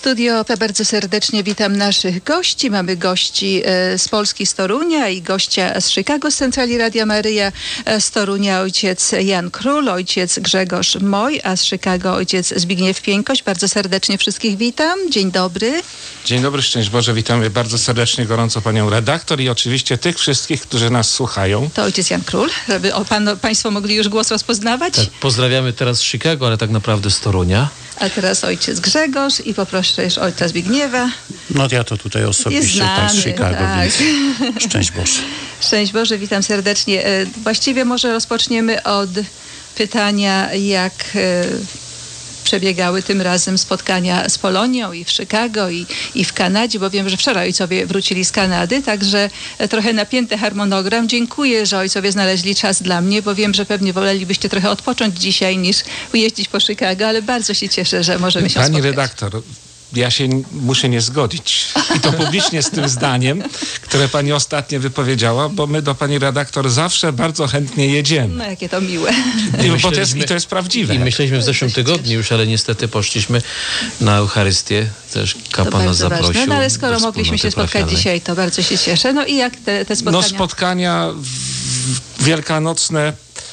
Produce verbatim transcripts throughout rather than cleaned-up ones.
Studio P. Bardzo serdecznie witam naszych gości. Mamy gości z Polski, z Torunia i gościa z Chicago, z Centrali Radia Maryja. Z Torunia ojciec Jan Król, ojciec Grzegorz Moj, a z Chicago ojciec Zbigniew Pieńkoś. Bardzo serdecznie wszystkich witam. Dzień dobry. Dzień dobry, szczęść Boże. Witamy bardzo serdecznie, gorąco panią redaktor i oczywiście tych wszystkich, którzy nas słuchają. To ojciec Jan Król, żeby o pan, państwo mogli już głos rozpoznawać. Tak, pozdrawiamy teraz z Chicago, ale tak naprawdę z Torunia. A teraz ojciec Grzegorz i poproszę już ojca Zbigniewa. No ja to tutaj osobiście tak z Chicago, tak. Więc szczęść Boże. Szczęść Boże, witam serdecznie. Właściwie może rozpoczniemy od pytania, jak przebiegały tym razem spotkania z Polonią i w Chicago i, i w Kanadzie, bo wiem, że wczoraj ojcowie wrócili z Kanady, także trochę napięty harmonogram. Dziękuję, że ojcowie znaleźli czas dla mnie, bo wiem, że pewnie wolelibyście trochę odpocząć dzisiaj niż jeździć po Chicago, ale bardzo się cieszę, że możemy się Pani spotkać. redaktor, ja się muszę nie zgodzić i to publicznie z tym zdaniem, które pani ostatnio wypowiedziała, bo my do pani redaktor zawsze bardzo chętnie jedziemy. No jakie to miłe. I, bo to jest, I to jest prawdziwe. I myśleliśmy w zeszłym tygodniu już, ale niestety poszliśmy na Eucharystię. Też kapłan nas zaprosił. Ważne. No ale skoro mogliśmy się spotkać parafialnej. Dzisiaj, to bardzo się cieszę. No i jak te, te spotkania? No spotkania w, wielkanocne.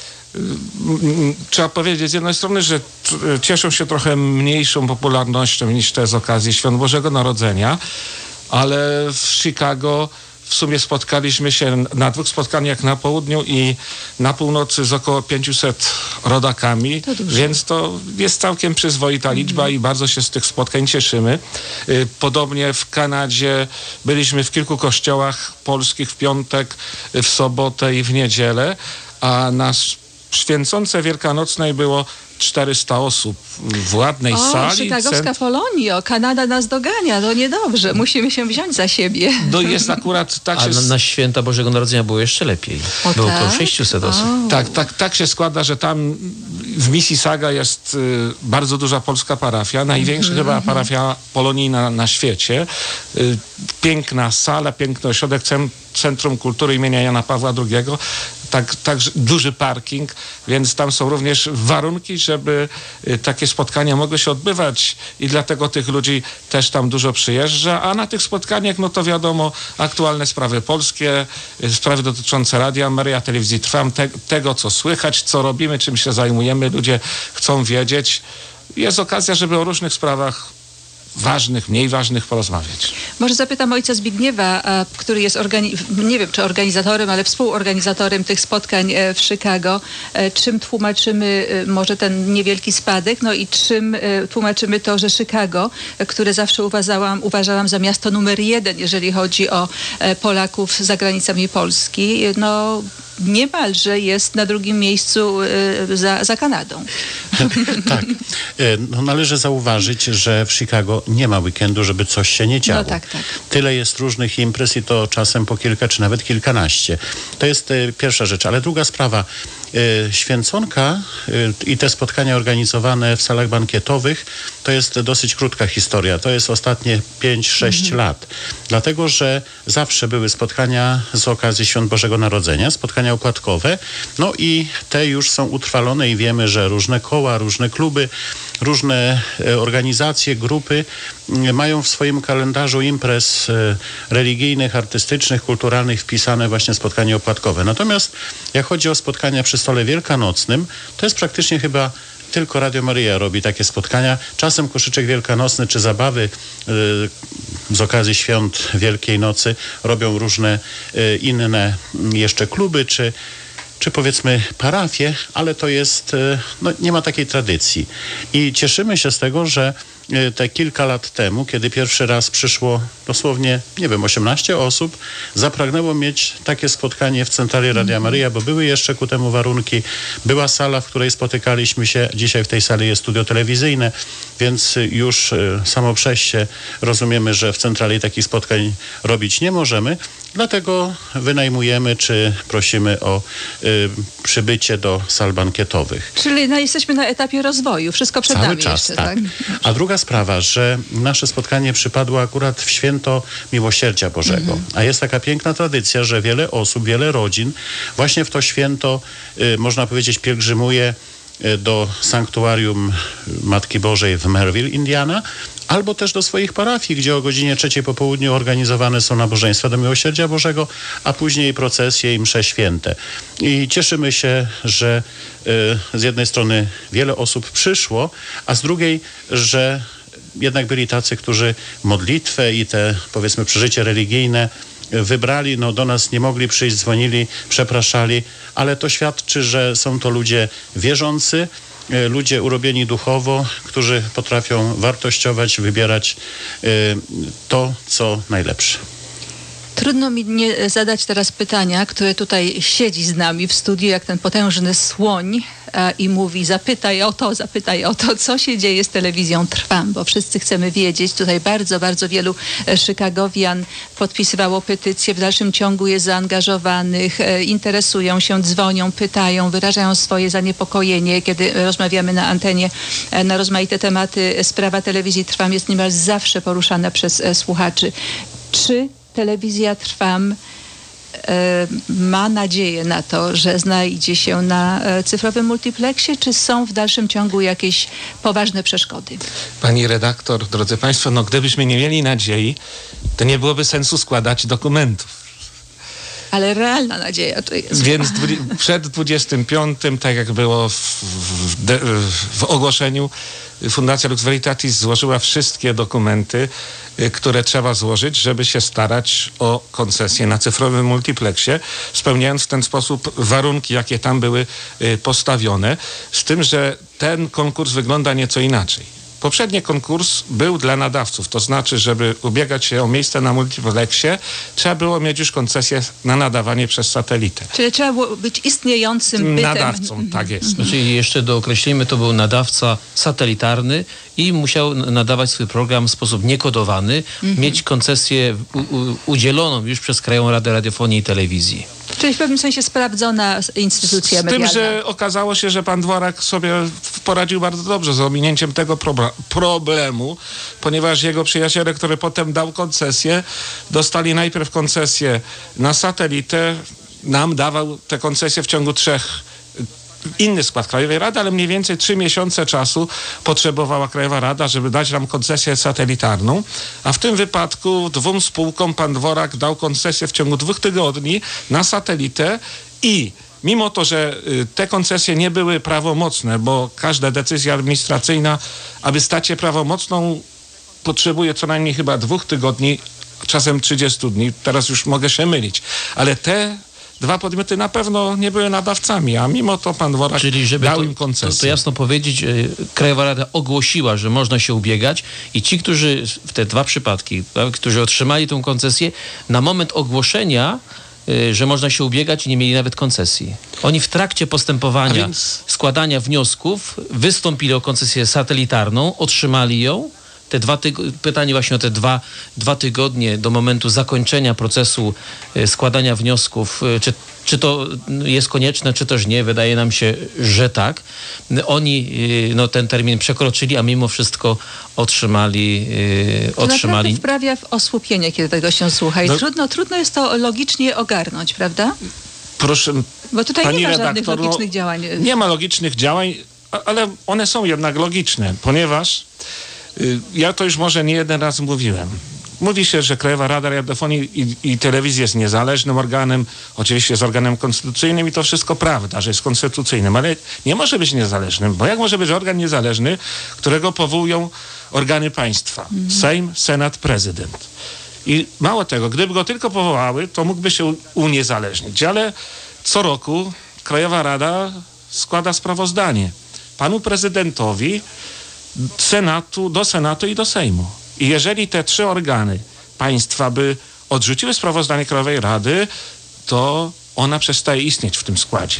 Trzeba powiedzieć z jednej strony, że cieszą się trochę mniejszą popularnością niż te z okazji Świąt Bożego Narodzenia, ale w Chicago w sumie spotkaliśmy się na dwóch spotkaniach na południu i na północy z około pięciuset rodakami, to więc to jest całkiem przyzwoita liczba mm. i bardzo się z tych spotkań cieszymy. Podobnie w Kanadzie byliśmy w kilku kościołach polskich w piątek, w sobotę i w niedzielę, a nasz święconce wielkanocnej było czterysta osób w ładnej o, sali. Chicagowska cent... Polonio, Kanada nas dogania, to niedobrze, musimy się wziąć za siebie. No jest akurat tak A się... na, na święta Bożego Narodzenia było jeszcze lepiej. O, było tak? około sześciuset osób. O. Tak, tak, tak się składa, że tam w Mississauga jest y, bardzo duża polska parafia, największa mm-hmm. chyba parafia polonijna na świecie. Y, piękna sala, piękny ośrodek, Centrum Kultury imienia Jana Pawła drugiego. Tak, tak, duży parking, więc tam są również warunki, żeby y, takie spotkania mogły się odbywać i dlatego tych ludzi też tam dużo przyjeżdża, a na tych spotkaniach, no to wiadomo, aktualne sprawy polskie, y, sprawy dotyczące Radia Maryja, Telewizji Trwam, te, tego co słychać, co robimy, czym się zajmujemy, ludzie chcą wiedzieć. Jest okazja, żeby o różnych sprawach ważnych, mniej ważnych porozmawiać. Może zapytam ojca Zbigniewa, który jest, organi- nie wiem czy organizatorem, ale współorganizatorem tych spotkań w Chicago. Czym tłumaczymy może ten niewielki spadek, no i czym tłumaczymy to, że Chicago, które zawsze uważałam, uważałam za miasto numer jeden, jeżeli chodzi o Polaków za granicami Polski, no niemalże jest na drugim miejscu za, za Kanadą. Tak. No, należy zauważyć, że w Chicago nie ma weekendu, żeby coś się nie działo. No tak, tak. Tyle jest różnych imprez i to czasem po kilka, czy nawet kilkanaście. To jest y, pierwsza rzecz. Ale druga sprawa. Y, święconka y, i te spotkania organizowane w salach bankietowych to jest dosyć krótka historia. To jest ostatnie pięć sześć mhm. lat. Dlatego, że zawsze były spotkania z okazji Świąt Bożego Narodzenia, spotkania opłatkowe. No i te już są utrwalone i wiemy, że różne koła, różne kluby, różne organizacje, grupy mają w swoim kalendarzu imprez religijnych, artystycznych, kulturalnych wpisane właśnie spotkania opłatkowe. Natomiast jak chodzi o spotkania przy stole wielkanocnym, to jest praktycznie chyba tylko Radio Maryja robi takie spotkania. Czasem koszyczek wielkanocny czy zabawy y, z okazji świąt Wielkiej Nocy robią różne y, inne jeszcze kluby czy czy powiedzmy parafie, ale to jest, no nie ma takiej tradycji. I cieszymy się z tego, że te kilka lat temu, kiedy pierwszy raz przyszło dosłownie, nie wiem, osiemnaście osób, zapragnęło mieć takie spotkanie w Centrali Radia Maryja, bo były jeszcze ku temu warunki. Była sala, w której spotykaliśmy się. Dzisiaj w tej sali jest studio telewizyjne, więc już samo przez się rozumiemy, że w Centrali takich spotkań robić nie możemy. Dlatego wynajmujemy, czy prosimy o y, przybycie do sal bankietowych. Czyli no, jesteśmy na etapie rozwoju. Wszystko przed Cały nami czas, jeszcze, tak. tak? A druga sprawa, że nasze spotkanie przypadło akurat w święto Miłosierdzia Bożego. Mhm. A jest taka piękna tradycja, że wiele osób, wiele rodzin właśnie w to święto, y, można powiedzieć, pielgrzymuje do sanktuarium Matki Bożej w Merville, Indiana albo też do swoich parafii, gdzie o godzinie trzeciej po południu organizowane są nabożeństwa do Miłosierdzia Bożego, a później procesje i msze święte. I cieszymy się, że y, z jednej strony wiele osób przyszło, a z drugiej, że jednak byli tacy, którzy modlitwę i te, powiedzmy, przeżycie religijne wybrali, no do nas nie mogli przyjść, dzwonili, przepraszali, ale to świadczy, że są to ludzie wierzący, ludzie urobieni duchowo, którzy potrafią wartościować, wybierać to, co najlepsze. Trudno mi nie zadać teraz pytania, które tutaj siedzi z nami w studiu, jak ten potężny słoń a, i mówi: zapytaj o to, zapytaj o to, co się dzieje z telewizją Trwam, bo wszyscy chcemy wiedzieć. Tutaj bardzo, bardzo wielu Chicagowian podpisywało petycje, w dalszym ciągu jest zaangażowanych, e, interesują się, dzwonią, pytają, wyrażają swoje zaniepokojenie, kiedy rozmawiamy na antenie e, na rozmaite tematy. Sprawa telewizji Trwam jest niemal zawsze poruszana przez e, słuchaczy. Czy telewizja Trwam e, ma nadzieję na to, że znajdzie się na e, cyfrowym multiplexie, czy są w dalszym ciągu jakieś poważne przeszkody? Pani redaktor, drodzy Państwo, no gdybyśmy nie mieli nadziei, to nie byłoby sensu składać dokumentów. Ale realna nadzieja to jest. Więc przed dwudziestym piątym, tak jak było w, w, w ogłoszeniu, Fundacja Lux Veritatis złożyła wszystkie dokumenty, które trzeba złożyć, żeby się starać o koncesję na cyfrowym multiplexie, spełniając w ten sposób warunki, jakie tam były postawione, z tym, że ten konkurs wygląda nieco inaczej. Poprzedni konkurs był dla nadawców, to znaczy, żeby ubiegać się o miejsce na multiplexie, trzeba było mieć już koncesję na nadawanie przez satelitę. Czyli trzeba było być istniejącym bytem. Nadawcą, tak jest. Znaczy, jeszcze dookreślimy, to był nadawca satelitarny i musiał nadawać swój program w sposób niekodowany, mhm. mieć koncesję u, u, udzieloną już przez Krajową Radę Radiofonii i Telewizji. Czyli w pewnym sensie sprawdzona instytucja z medialna. Z tym, że okazało się, że pan Dworak sobie poradził bardzo dobrze z ominięciem tego pro- problemu, ponieważ jego przyjaciele, który potem dał koncesję, dostali najpierw koncesję na satelitę, nam dawał tę koncesję w ciągu trzech inny skład Krajowej Rady, ale mniej więcej trzy miesiące czasu potrzebowała Krajowa Rada, żeby dać nam koncesję satelitarną, a w tym wypadku dwóm spółkom pan Dworak dał koncesję w ciągu dwóch tygodni na satelitę i mimo to, że te koncesje nie były prawomocne, bo każda decyzja administracyjna, aby stać się prawomocną, potrzebuje co najmniej chyba dwóch tygodni, czasem trzydziestu dni, teraz już mogę się mylić, ale te dwa podmioty na pewno nie były nadawcami, a mimo to pan Dworak Czyli żeby dał to, im koncesję. To, to jasno powiedzieć, Krajowa Rada ogłosiła, że można się ubiegać i ci, którzy w te dwa przypadki, którzy otrzymali tę koncesję, na moment ogłoszenia, że można się ubiegać, nie mieli nawet koncesji. Oni w trakcie postępowania, więc... składania wniosków wystąpili o koncesję satelitarną, otrzymali ją. Te dwa tyg- pytanie właśnie o te dwa, dwa tygodnie do momentu zakończenia procesu y, składania wniosków, y, czy, czy to jest konieczne, czy też nie. Wydaje nam się, że tak. Oni y, no, ten termin przekroczyli, a mimo wszystko otrzymali... Y, to otrzymali... wprawia w osłupienie, kiedy tego się słucha. I no. trudno, trudno jest to logicznie ogarnąć, prawda? Proszę, bo tutaj pani nie ma redaktor, żadnych logicznych no, działań. Nie ma logicznych działań, ale one są jednak logiczne, ponieważ ja to już może nie jeden raz mówiłem. Mówi się, że Krajowa Rada Radiofonii i, i Telewizji jest niezależnym organem, oczywiście jest organem konstytucyjnym i to wszystko prawda, że jest konstytucyjnym, ale nie może być niezależnym, bo jak może być organ niezależny, którego powołują organy państwa? Mhm. Sejm, Senat, Prezydent. I mało tego, gdyby go tylko powołały, to mógłby się uniezależnić, ale co roku Krajowa Rada składa sprawozdanie panu prezydentowi, Senatu, do Senatu i do Sejmu. I jeżeli te trzy organy państwa by odrzuciły sprawozdanie Krajowej Rady, to ona przestaje istnieć w tym składzie.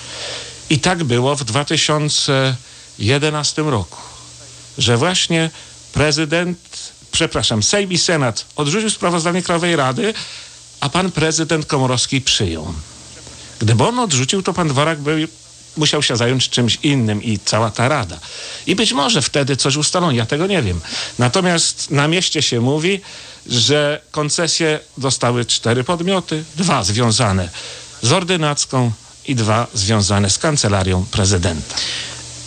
I tak było w dwa tysiące jedenastym roku, że właśnie prezydent, przepraszam, Sejm i Senat odrzucił sprawozdanie Krajowej Rady, a pan prezydent Komorowski przyjął. Gdyby on odrzucił, to pan Dworak by musiał się zająć czymś innym i cała ta rada. I być może wtedy coś ustalono, ja tego nie wiem. Natomiast na mieście się mówi, że koncesje dostały cztery podmioty, dwa związane z ordynacką i dwa związane z kancelarią prezydenta.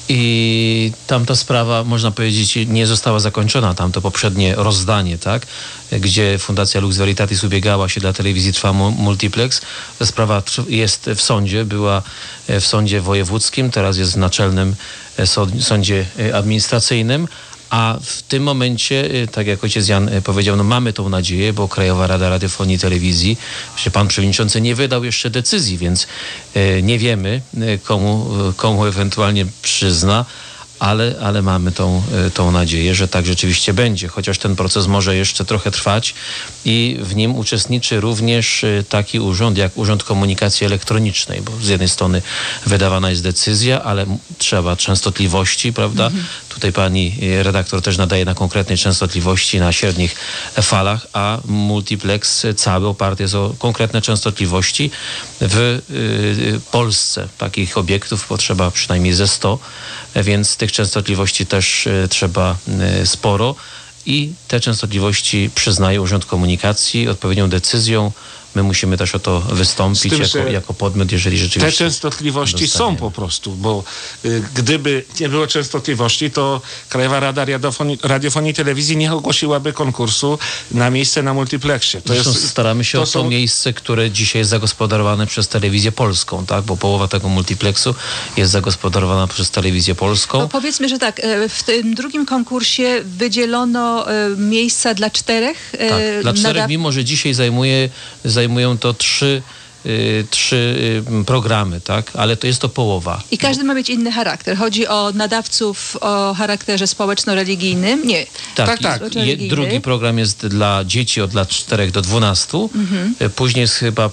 I tamta sprawa, można powiedzieć, nie została zakończona. Tamto poprzednie rozdanie, tak, gdzie Fundacja Lux Veritatis ubiegała się dla telewizji Trwa Multiplex. Ta sprawa jest w sądzie, była w sądzie wojewódzkim, teraz jest w naczelnym sądzie administracyjnym. A w tym momencie, tak jak ojciec Jan powiedział, no mamy tą nadzieję, bo Krajowa Rada Radiofonii i Telewizji, że pan przewodniczący nie wydał jeszcze decyzji, więc nie wiemy, komu, komu ewentualnie przyzna, ale, ale mamy tą, tą nadzieję, że tak rzeczywiście będzie, chociaż ten proces może jeszcze trochę trwać i w nim uczestniczy również taki urząd jak Urząd Komunikacji Elektronicznej, bo z jednej strony wydawana jest decyzja, ale trzeba częstotliwości, prawda? Mhm. Tutaj pani redaktor też nadaje na konkretnej częstotliwości, na średnich falach, a multiplex cały oparty jest o konkretne częstotliwości. W y, Polsce takich obiektów potrzeba przynajmniej ze sto, więc tych częstotliwości też y, trzeba y, sporo i te częstotliwości przyznaje Urząd Komunikacji odpowiednią decyzją. My musimy też o to wystąpić tym, jako, jako podmiot, jeżeli rzeczywiście... Te częstotliwości są po prostu, bo y, gdyby nie było częstotliwości, to Krajowa Rada Radiofonii, Radiofonii i Telewizji nie ogłosiłaby konkursu na miejsce na multiplexie. To jest, staramy się to o to są... miejsce, które dzisiaj jest zagospodarowane przez Telewizję Polską, tak? Bo połowa tego multiplexu jest zagospodarowana przez Telewizję Polską. No powiedzmy, że tak, w tym drugim konkursie wydzielono miejsca dla czterech. Tak, dla czterech, nadaw... mimo że dzisiaj zajmuje, zajmują to trzy Y, trzy y, programy, tak? Ale to jest to połowa. I każdy ma mieć inny charakter. Chodzi o nadawców o charakterze społeczno-religijnym? Nie. Tak, tak. tak. Je, drugi program jest dla dzieci od lat czterech do dwunastu. Mhm. Później jest chyba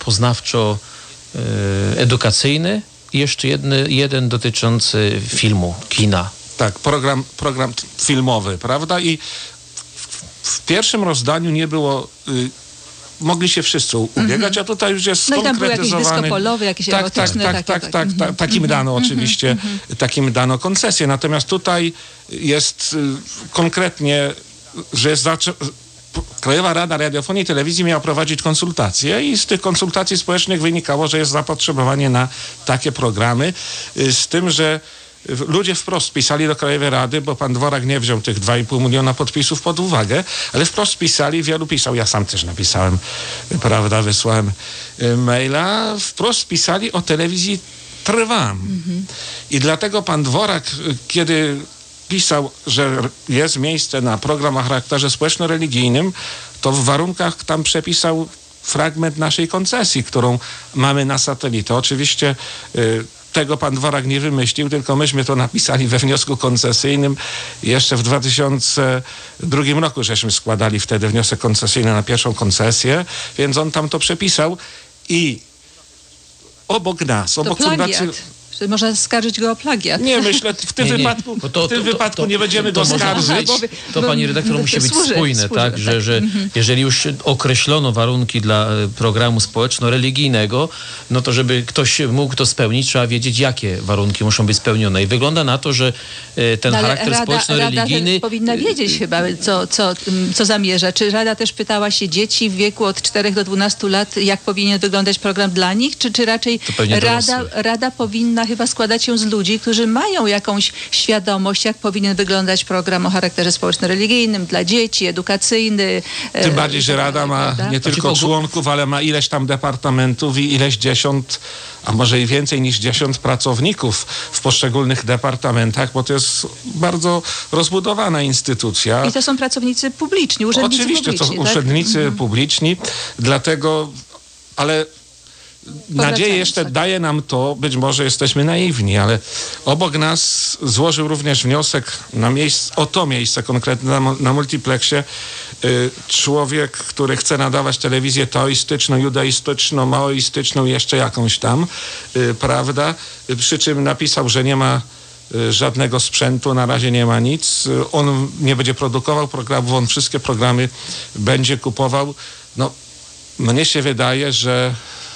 poznawczo-edukacyjny i jeszcze jedny, jeden dotyczący filmu, kina. Tak, program, program filmowy, prawda? I w, w pierwszym rozdaniu nie było... Y, mogli się wszyscy ubiegać, mm-hmm. a tutaj już jest no skonkretyzowany. No i tam były jakieś dysko polowe, jakieś tak, erotyczne. Tak, takie, tak, tak, tak, mm-hmm. tak, takim dano mm-hmm. oczywiście, mm-hmm. takim dano koncesję. Natomiast tutaj jest y, konkretnie, że jest zaczę- Krajowa Rada Radiofonii i Telewizji miała prowadzić konsultacje i z tych konsultacji społecznych wynikało, że jest zapotrzebowanie na takie programy, y, z tym, że ludzie wprost pisali do Krajowej Rady, bo pan Dworak nie wziął tych dwa i pół miliona podpisów pod uwagę, ale wprost pisali, wielu pisał, ja sam też napisałem, prawda, wysłałem maila, wprost pisali o telewizji Trwam. Mhm. I dlatego pan Dworak, kiedy pisał, że jest miejsce na program o charakterze społeczno-religijnym, to w warunkach tam przepisał fragment naszej koncesji, którą mamy na satelitę. Oczywiście y, tego pan Dworak nie wymyślił, tylko myśmy to napisali we wniosku koncesyjnym. Jeszcze w dwa tysiące drugim roku żeśmy składali wtedy wniosek koncesyjny na pierwszą koncesję, więc on tam to przepisał i obok nas, obok fundacji... Można skarżyć go o plagiat. Nie, myślę, w tym nie, nie. wypadku, to, to, w tym to, wypadku to, to, nie będziemy to, go skarżyć. Być, to pani redaktor musi być służy, spójne, służy, tak? Że, że mhm. jeżeli już określono warunki dla programu społeczno-religijnego, no to żeby ktoś mógł to spełnić, trzeba wiedzieć, jakie warunki muszą być spełnione. I wygląda na to, że ten no, charakter Rada, społeczno-religijny... Rada powinna wiedzieć chyba, co, co, co zamierza. Czy Rada też pytała się dzieci w wieku od czterech do dwunastu lat, jak powinien wyglądać program dla nich? Czy, czy raczej Rada, Rada powinna chyba składać się z ludzi, którzy mają jakąś świadomość, jak powinien wyglądać program o charakterze społeczno-religijnym dla dzieci, edukacyjny. Tym bardziej, że Rada ma nie tylko członków, ale ma ileś tam departamentów i ileś dziesiąt, a może i więcej niż dziesiąt pracowników w poszczególnych departamentach, bo to jest bardzo rozbudowana instytucja. I to są pracownicy publiczni, urzędnicy Oczywiście, publiczni. Oczywiście, to tak? urzędnicy mhm. publiczni, dlatego, ale nadzieję jeszcze daje nam to, być może jesteśmy naiwni, ale obok nas złożył również wniosek na miejsce, o to miejsce konkretnie na, na multiplexie y, człowiek, który chce nadawać telewizję teoistyczną, judaistyczną, maoistyczną, jeszcze jakąś tam, y, prawda? Y, przy czym napisał, że nie ma y, żadnego sprzętu, na razie nie ma nic. Y, on nie będzie produkował programów, on wszystkie programy będzie kupował. No, mnie się wydaje, że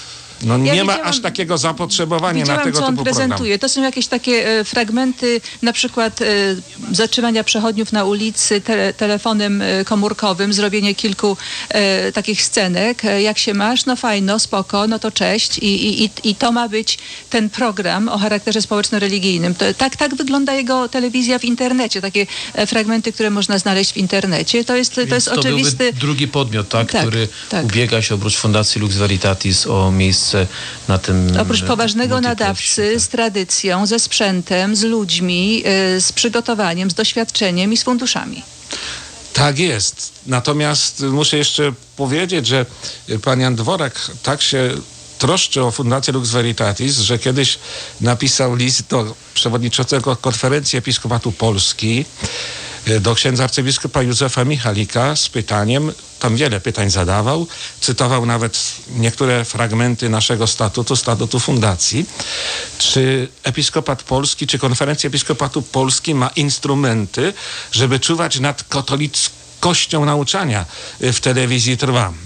No nie Ja ma widziałam- aż takiego zapotrzebowania Widziałam, na tego co on typu program. prezentuje. To są jakieś takie e, fragmenty, na przykład e, zatrzymania przechodniów na ulicy te, telefonem e, komórkowym, zrobienie kilku e, takich scenek. E, jak się masz? No fajno, spoko, no to cześć. I, i, i, i to ma być ten program o charakterze społeczno-religijnym. To, tak, tak wygląda jego telewizja w internecie. Takie e, fragmenty, które można znaleźć w internecie. To jest, to jest to oczywisty... byłby drugi podmiot, tak, Tak, który tak. ubiega się oprócz Fundacji Lux Veritatis o miejsce na tym Oprócz e, poważnego multiplexie, nadawcy tak. z tradycją, ze sprzętem, z ludźmi, y, z przygotowaniem, z doświadczeniem i z funduszami. Tak jest. Natomiast muszę jeszcze powiedzieć, że pan Jan Dworak tak się troszczy o Fundację Lux Veritatis, że kiedyś napisał list do przewodniczącego Konferencji Episkopatu Polski, do księdza arcybiskupa Józefa Michalika z pytaniem, tam wiele pytań zadawał, cytował nawet niektóre fragmenty naszego statutu, statutu fundacji, czy Episkopat Polski, czy Konferencja Episkopatu Polski ma instrumenty, żeby czuwać nad katolickością nauczania w telewizji Trwam.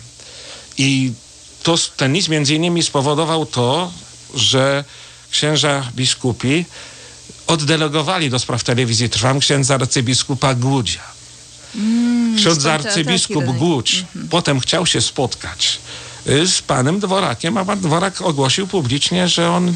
I to, ten list między innymi spowodował to, że księża biskupi oddelegowali do spraw telewizji Trwam księdza arcybiskupa Głudzia. Mm, Ksiądz arcybiskup Głódź mm-hmm. potem chciał się spotkać z panem Dworakiem, a pan Dworak ogłosił publicznie, że on,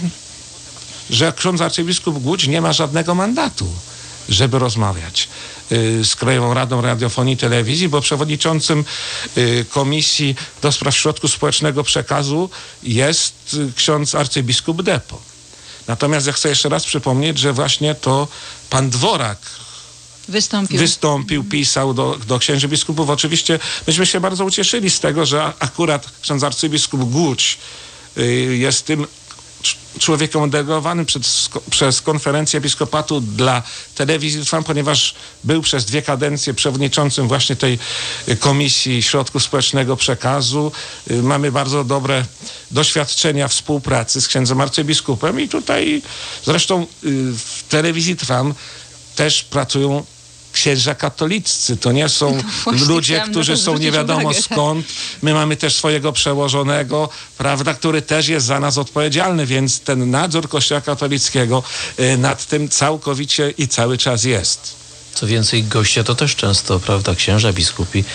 że ksiądz arcybiskup Głódź nie ma żadnego mandatu, żeby rozmawiać z Krajową Radą Radiofonii i Telewizji, bo przewodniczącym Komisji do Spraw Środków Społecznego Przekazu jest ksiądz arcybiskup Depo. Natomiast ja chcę jeszcze raz przypomnieć, że właśnie to pan Dworak Wystąpił. Wystąpił, pisał do, do księży biskupów. Oczywiście myśmy się bardzo ucieszyli z tego, że akurat ksiądz arcybiskup Głódź y, jest tym człowiekiem delegowanym przez, przez Konferencję Episkopatu dla Telewizji Trwam, ponieważ był przez dwie kadencje przewodniczącym właśnie tej Komisji Środków Społecznego Przekazu. Y, mamy bardzo dobre doświadczenia współpracy z księdzem arcybiskupem i tutaj zresztą y, w Telewizji Trwam też pracują księża katoliccy. To nie są no ludzie, którzy są nie wiadomo uwagę, skąd. My mamy też swojego przełożonego, prawda, który też jest za nas odpowiedzialny, więc ten nadzór Kościoła katolickiego y, nad tym całkowicie i cały czas jest. Co więcej, goście to też często, prawda, księża, biskupi.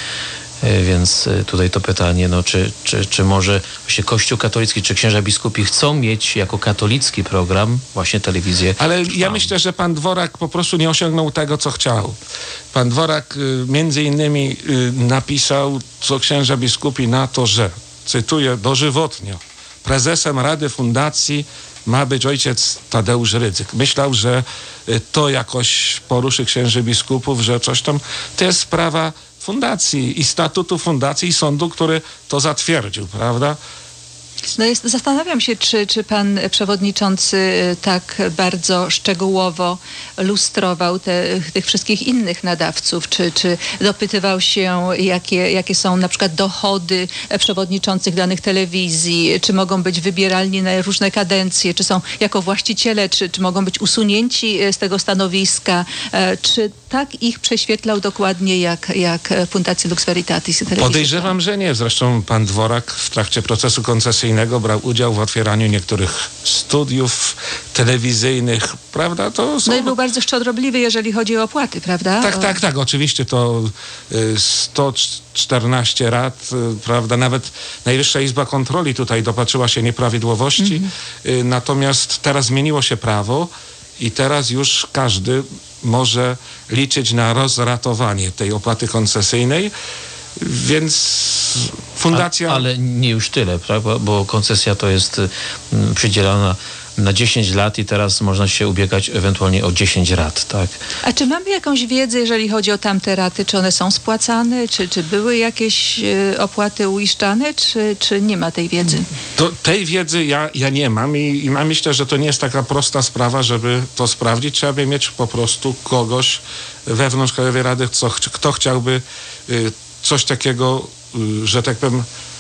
Więc tutaj to pytanie, no, czy, czy, czy może właśnie Kościół katolicki, czy księża biskupi chcą mieć jako katolicki program właśnie telewizję? Ale ja myślę, że pan Dworak po prostu nie osiągnął tego, co chciał. Pan Dworak y, między innymi y, napisał, co księża biskupi na to, że, cytuję dożywotnio, prezesem Rady Fundacji ma być ojciec Tadeusz Rydzyk. Myślał, że y, to jakoś poruszy księży biskupów, że coś tam, to jest sprawa fundacji i statutu fundacji i sądu, który to zatwierdził, prawda? No jest, zastanawiam się, czy, czy pan przewodniczący tak bardzo szczegółowo lustrował te, tych wszystkich innych nadawców, czy, czy dopytywał się, jakie, jakie są na przykład dochody przewodniczących danych telewizji, czy mogą być wybieralni na różne kadencje, czy są jako właściciele, czy, czy mogą być usunięci z tego stanowiska, czy tak ich prześwietlał dokładnie jak, jak Fundacja Lux Veritatis. Podejrzewam, że nie. Zresztą pan Dworak w trakcie procesu koncesyjnego brał udział w otwieraniu niektórych studiów telewizyjnych, prawda? To są... No i był bardzo szczodrobliwy, jeżeli chodzi o opłaty, prawda? Tak, o... tak, tak. Oczywiście to y, sto czternaście rad, y, prawda? Nawet Najwyższa Izba Kontroli tutaj dopatrzyła się nieprawidłowości. Mm-hmm. Y, natomiast teraz zmieniło się prawo i teraz już każdy może liczyć na rozratowanie tej opłaty koncesyjnej, więc fundacja... A, ale nie już tyle, prawda? Bo koncesja to jest m, przydzielana na dziesięć lat i teraz można się ubiegać ewentualnie o dziesięć rat, tak? A czy mamy jakąś wiedzę, jeżeli chodzi o tamte raty? Czy one są spłacane? Czy, czy były jakieś y, opłaty uiszczane? Czy, czy nie ma tej wiedzy? To, tej wiedzy ja, ja nie mam i, i ja myślę, że to nie jest taka prosta sprawa, żeby to sprawdzić. Trzeba by mieć po prostu kogoś wewnątrz Krajowej Rady, co, kto chciałby y, coś takiego, y, że tak powiem,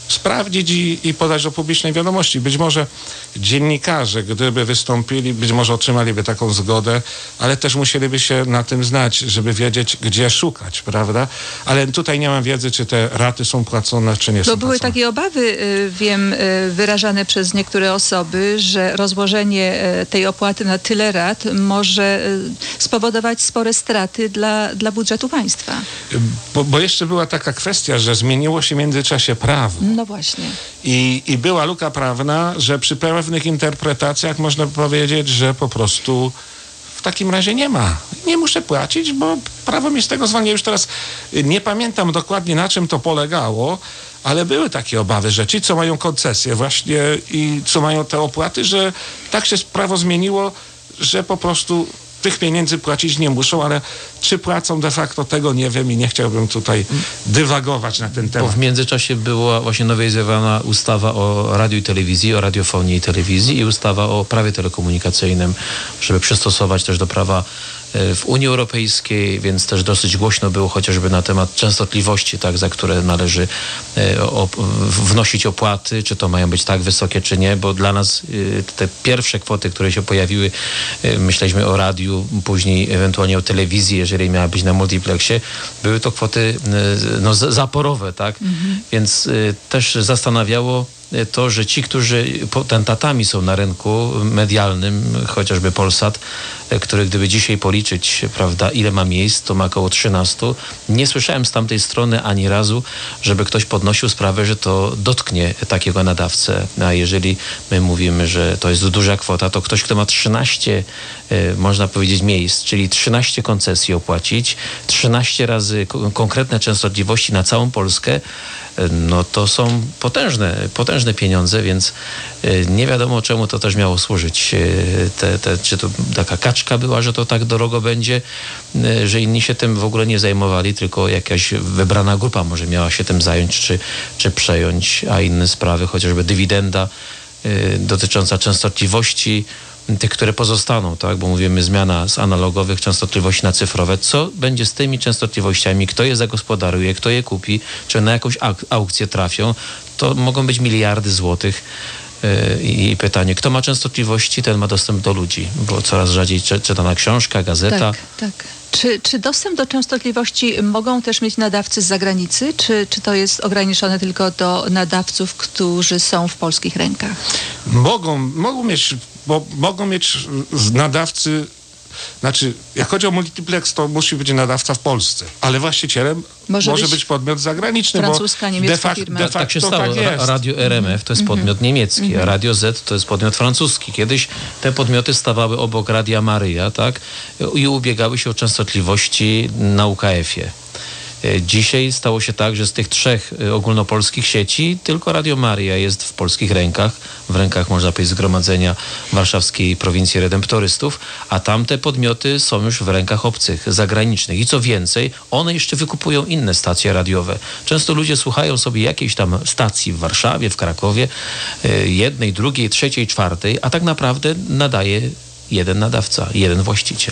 sprawdzić i, i podać do publicznej wiadomości. Być może dziennikarze, gdyby wystąpili, być może otrzymaliby taką zgodę, ale też musieliby się na tym znać, żeby wiedzieć, gdzie szukać, prawda? Ale tutaj nie mam wiedzy, czy te raty są płacone, czy nie są Bo były płacone. takie obawy, y, wiem, y, wyrażane przez niektóre osoby, że rozłożenie y, tej opłaty na tyle rat może y, spowodować spore straty dla, dla budżetu państwa. Bo, bo jeszcze była taka kwestia, że zmieniło się w międzyczasie prawo. No właśnie. I, I była luka prawna, że przy pewnych interpretacjach można powiedzieć, że po prostu w takim razie nie ma. Nie muszę płacić, bo prawo mi z tego zwalnia. Już teraz nie pamiętam dokładnie, na czym to polegało, ale były takie obawy, że ci, co mają koncesję właśnie i co mają te opłaty, że tak się prawo zmieniło, że po prostu tych pieniędzy płacić nie muszą, ale czy płacą de facto, tego nie wiem i nie chciałbym tutaj dywagować na ten temat. Bo w międzyczasie była właśnie nowelizowana ustawa o radiu i telewizji, o radiofonii i telewizji i ustawa o prawie telekomunikacyjnym, żeby przystosować też do prawa w Unii Europejskiej, więc też dosyć głośno było chociażby na temat częstotliwości, tak, za które należy e, o, wnosić opłaty, czy to mają być tak wysokie, czy nie, bo dla nas e, te pierwsze kwoty, które się pojawiły, e, myśleliśmy o radiu, później ewentualnie o telewizji, jeżeli miała być na multiplexie, były to kwoty e, no, zaporowe, tak, mhm. więc e, też zastanawiało to, że ci, którzy potentatami są na rynku medialnym, chociażby Polsat, który gdyby dzisiaj policzyć, prawda, ile ma miejsc, to ma około trzynaście. Nie słyszałem z tamtej strony ani razu, żeby ktoś podnosił sprawę, że to dotknie takiego nadawcę. A jeżeli my mówimy, że to jest duża kwota, to ktoś, kto ma trzynaście, można powiedzieć, miejsc, czyli trzynaście koncesji opłacić, trzynaście razy konkretne częstotliwości na całą Polskę, no to są potężne, potężne pieniądze, więc nie wiadomo, czemu to też miało służyć. Te, te, czy to taka kaczka była, że to tak drogo będzie, że inni się tym w ogóle nie zajmowali, tylko jakaś wybrana grupa może miała się tym zająć, czy, czy przejąć, a inne sprawy, chociażby dywidenda dotycząca częstotliwości, tych, które pozostaną, tak, bo mówimy zmiana z analogowych częstotliwości na cyfrowe. Co będzie z tymi częstotliwościami? Kto je zagospodaruje? Kto je kupi? Czy na jakąś auk- aukcję trafią? To mogą być miliardy złotych. Yy, I pytanie, kto ma częstotliwości, ten ma dostęp do ludzi, bo coraz rzadziej czy, czytana książka, gazeta. Tak, tak. Czy, czy dostęp do częstotliwości mogą też mieć nadawcy z zagranicy, czy, czy to jest ograniczone tylko do nadawców, którzy są w polskich rękach? Mogą, mogą mieć, bo mogą mieć nadawcy, znaczy jak chodzi o multiplex, to musi być nadawca w Polsce, ale właścicielem może, może być, być podmiot zagraniczny, francuska, bo niemiecka de facto, firma. de facto tak się stało. Tak jest. Radio R M F to jest podmiot mm-hmm. niemiecki, mm-hmm. a Radio Z to jest podmiot francuski. Kiedyś te podmioty stawały obok Radia Maryja, tak, i ubiegały się o częstotliwości na U K F-ie. Dzisiaj stało się tak, że z tych trzech ogólnopolskich sieci tylko Radio Maryja jest w polskich rękach, w rękach, można powiedzieć, Zgromadzenia Warszawskiej Prowincji Redemptorystów, a tamte podmioty są już w rękach obcych, zagranicznych. I co więcej, one jeszcze wykupują inne stacje radiowe. Często ludzie słuchają sobie jakiejś tam stacji w Warszawie, w Krakowie, jednej, drugiej, trzeciej, czwartej, a tak naprawdę nadaje jeden nadawca, jeden właściciel.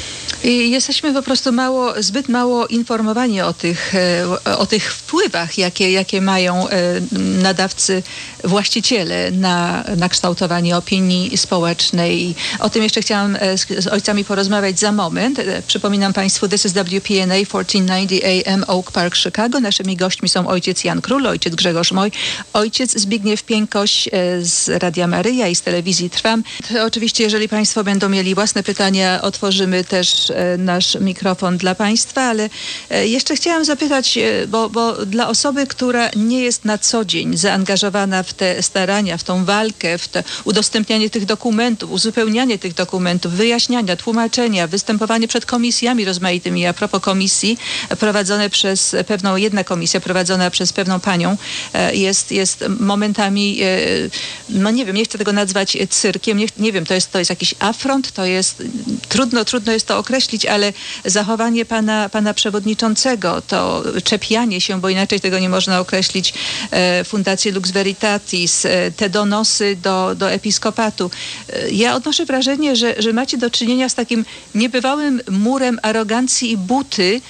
I jesteśmy po prostu mało, zbyt mało informowani o tych, o tych wpływach, jakie, jakie mają nadawcy, właściciele na, na kształtowanie opinii społecznej. O tym jeszcze chciałam z, z ojcami porozmawiać za moment. Przypominam Państwu, this is W P N A fourteen ninety A M Oak Park, Chicago. Naszymi gośćmi są ojciec Jan Król, ojciec Grzegorz Moj, ojciec Zbigniew Piękoś z Radia Maryja i z telewizji Trwam. Oczywiście, jeżeli Państwo będą mieli własne pytania, otworzymy też nasz mikrofon dla Państwa, ale jeszcze chciałam zapytać, bo, bo dla osoby, która nie jest na co dzień zaangażowana w te starania, w tą walkę, w te udostępnianie tych dokumentów, uzupełnianie tych dokumentów, wyjaśniania, tłumaczenia, występowanie przed komisjami rozmaitymi, a propos komisji prowadzone przez pewną, jedna komisja prowadzona przez pewną panią jest, jest momentami, no nie wiem, nie chcę tego nazwać cyrkiem, nie, nie wiem, to jest, to jest jakiś afront, to jest, trudno, trudno jest to określić, ale zachowanie pana, pana przewodniczącego, to czepianie się, bo inaczej tego nie można określić, e, Fundacji Lux Veritatis, e, te donosy do, do episkopatu. E, ja odnoszę wrażenie, że, że macie do czynienia z takim niebywałym murem arogancji i buty,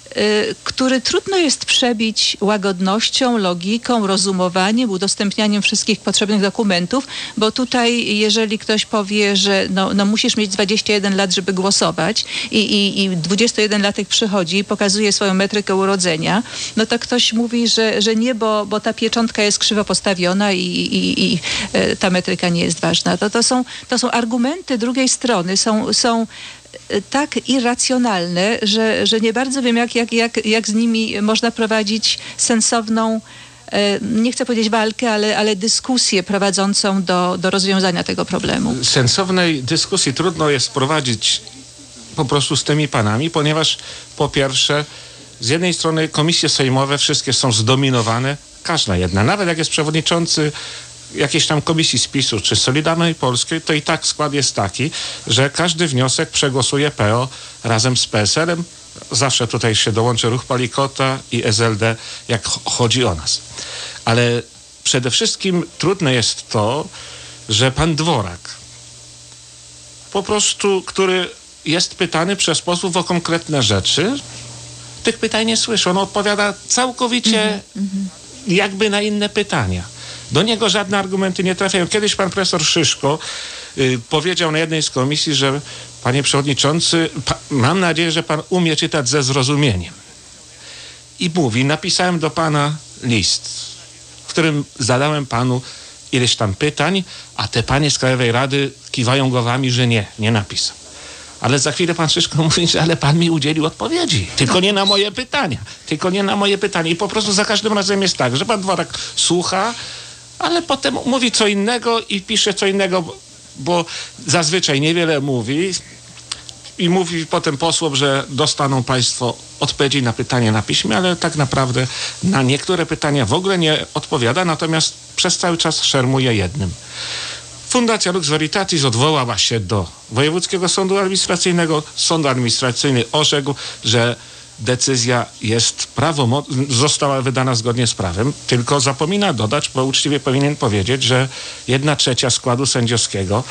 który trudno jest przebić łagodnością, logiką, rozumowaniem, udostępnianiem wszystkich potrzebnych dokumentów, bo tutaj jeżeli ktoś powie, że no, no musisz mieć dwadzieścia jeden lat, żeby głosować i, i, i dwudziestolatek przychodzi i pokazuje swoją metrykę urodzenia, no to ktoś mówi, że, że nie, bo, bo ta pieczątka jest krzywo postawiona i, i, i ta metryka nie jest ważna. To, to, są, to są argumenty drugiej strony, są, są tak irracjonalne, że, że nie bardzo wiem, jak, jak, jak, jak z nimi można prowadzić sensowną, nie chcę powiedzieć walkę, ale, ale dyskusję prowadzącą do, do rozwiązania tego problemu. Sensownej dyskusji trudno jest prowadzić po prostu z tymi panami, ponieważ po pierwsze, z jednej strony komisje sejmowe wszystkie są zdominowane, każda jedna, nawet jak jest przewodniczący jakiejś tam komisji z PiSu czy Solidarnej Polskiej, to i tak skład jest taki, że każdy wniosek przegłosuje P O razem z P S L-em. Zawsze tutaj się dołączy Ruch Palikota i S L D, jak chodzi o nas. Ale przede wszystkim trudne jest to, że pan Dworak, po prostu, który jest pytany przez posłów o konkretne rzeczy, tych pytań nie słyszy. On odpowiada całkowicie mm-hmm. jakby na inne pytania. Do niego żadne argumenty nie trafiają. Kiedyś pan profesor Szyszko y, powiedział na jednej z komisji, że panie przewodniczący, pa, mam nadzieję, że pan umie czytać ze zrozumieniem. I mówi, napisałem do pana list, w którym zadałem panu ileś tam pytań, a te panie z Krajowej Rady kiwają głowami, że nie, nie napisał. Ale za chwilę pan Szyszko mówi, że ale pan mi udzielił odpowiedzi. Tylko nie na moje pytania. Tylko nie na moje pytania. I po prostu za każdym razem jest tak, że pan Dworak słucha, ale potem mówi co innego i pisze co innego, bo, bo zazwyczaj niewiele mówi i mówi potem posłom, że dostaną państwo odpowiedzi na pytanie na piśmie, ale tak naprawdę na niektóre pytania w ogóle nie odpowiada, natomiast przez cały czas szermuje jednym. Fundacja Lux Veritatis odwołała się do Wojewódzkiego Sądu Administracyjnego. Sąd Administracyjny orzekł, że decyzja jest prawomocna, została wydana zgodnie z prawem, tylko zapomina dodać, bo uczciwie powinien powiedzieć, że jedna trzecia składu sędziowskiego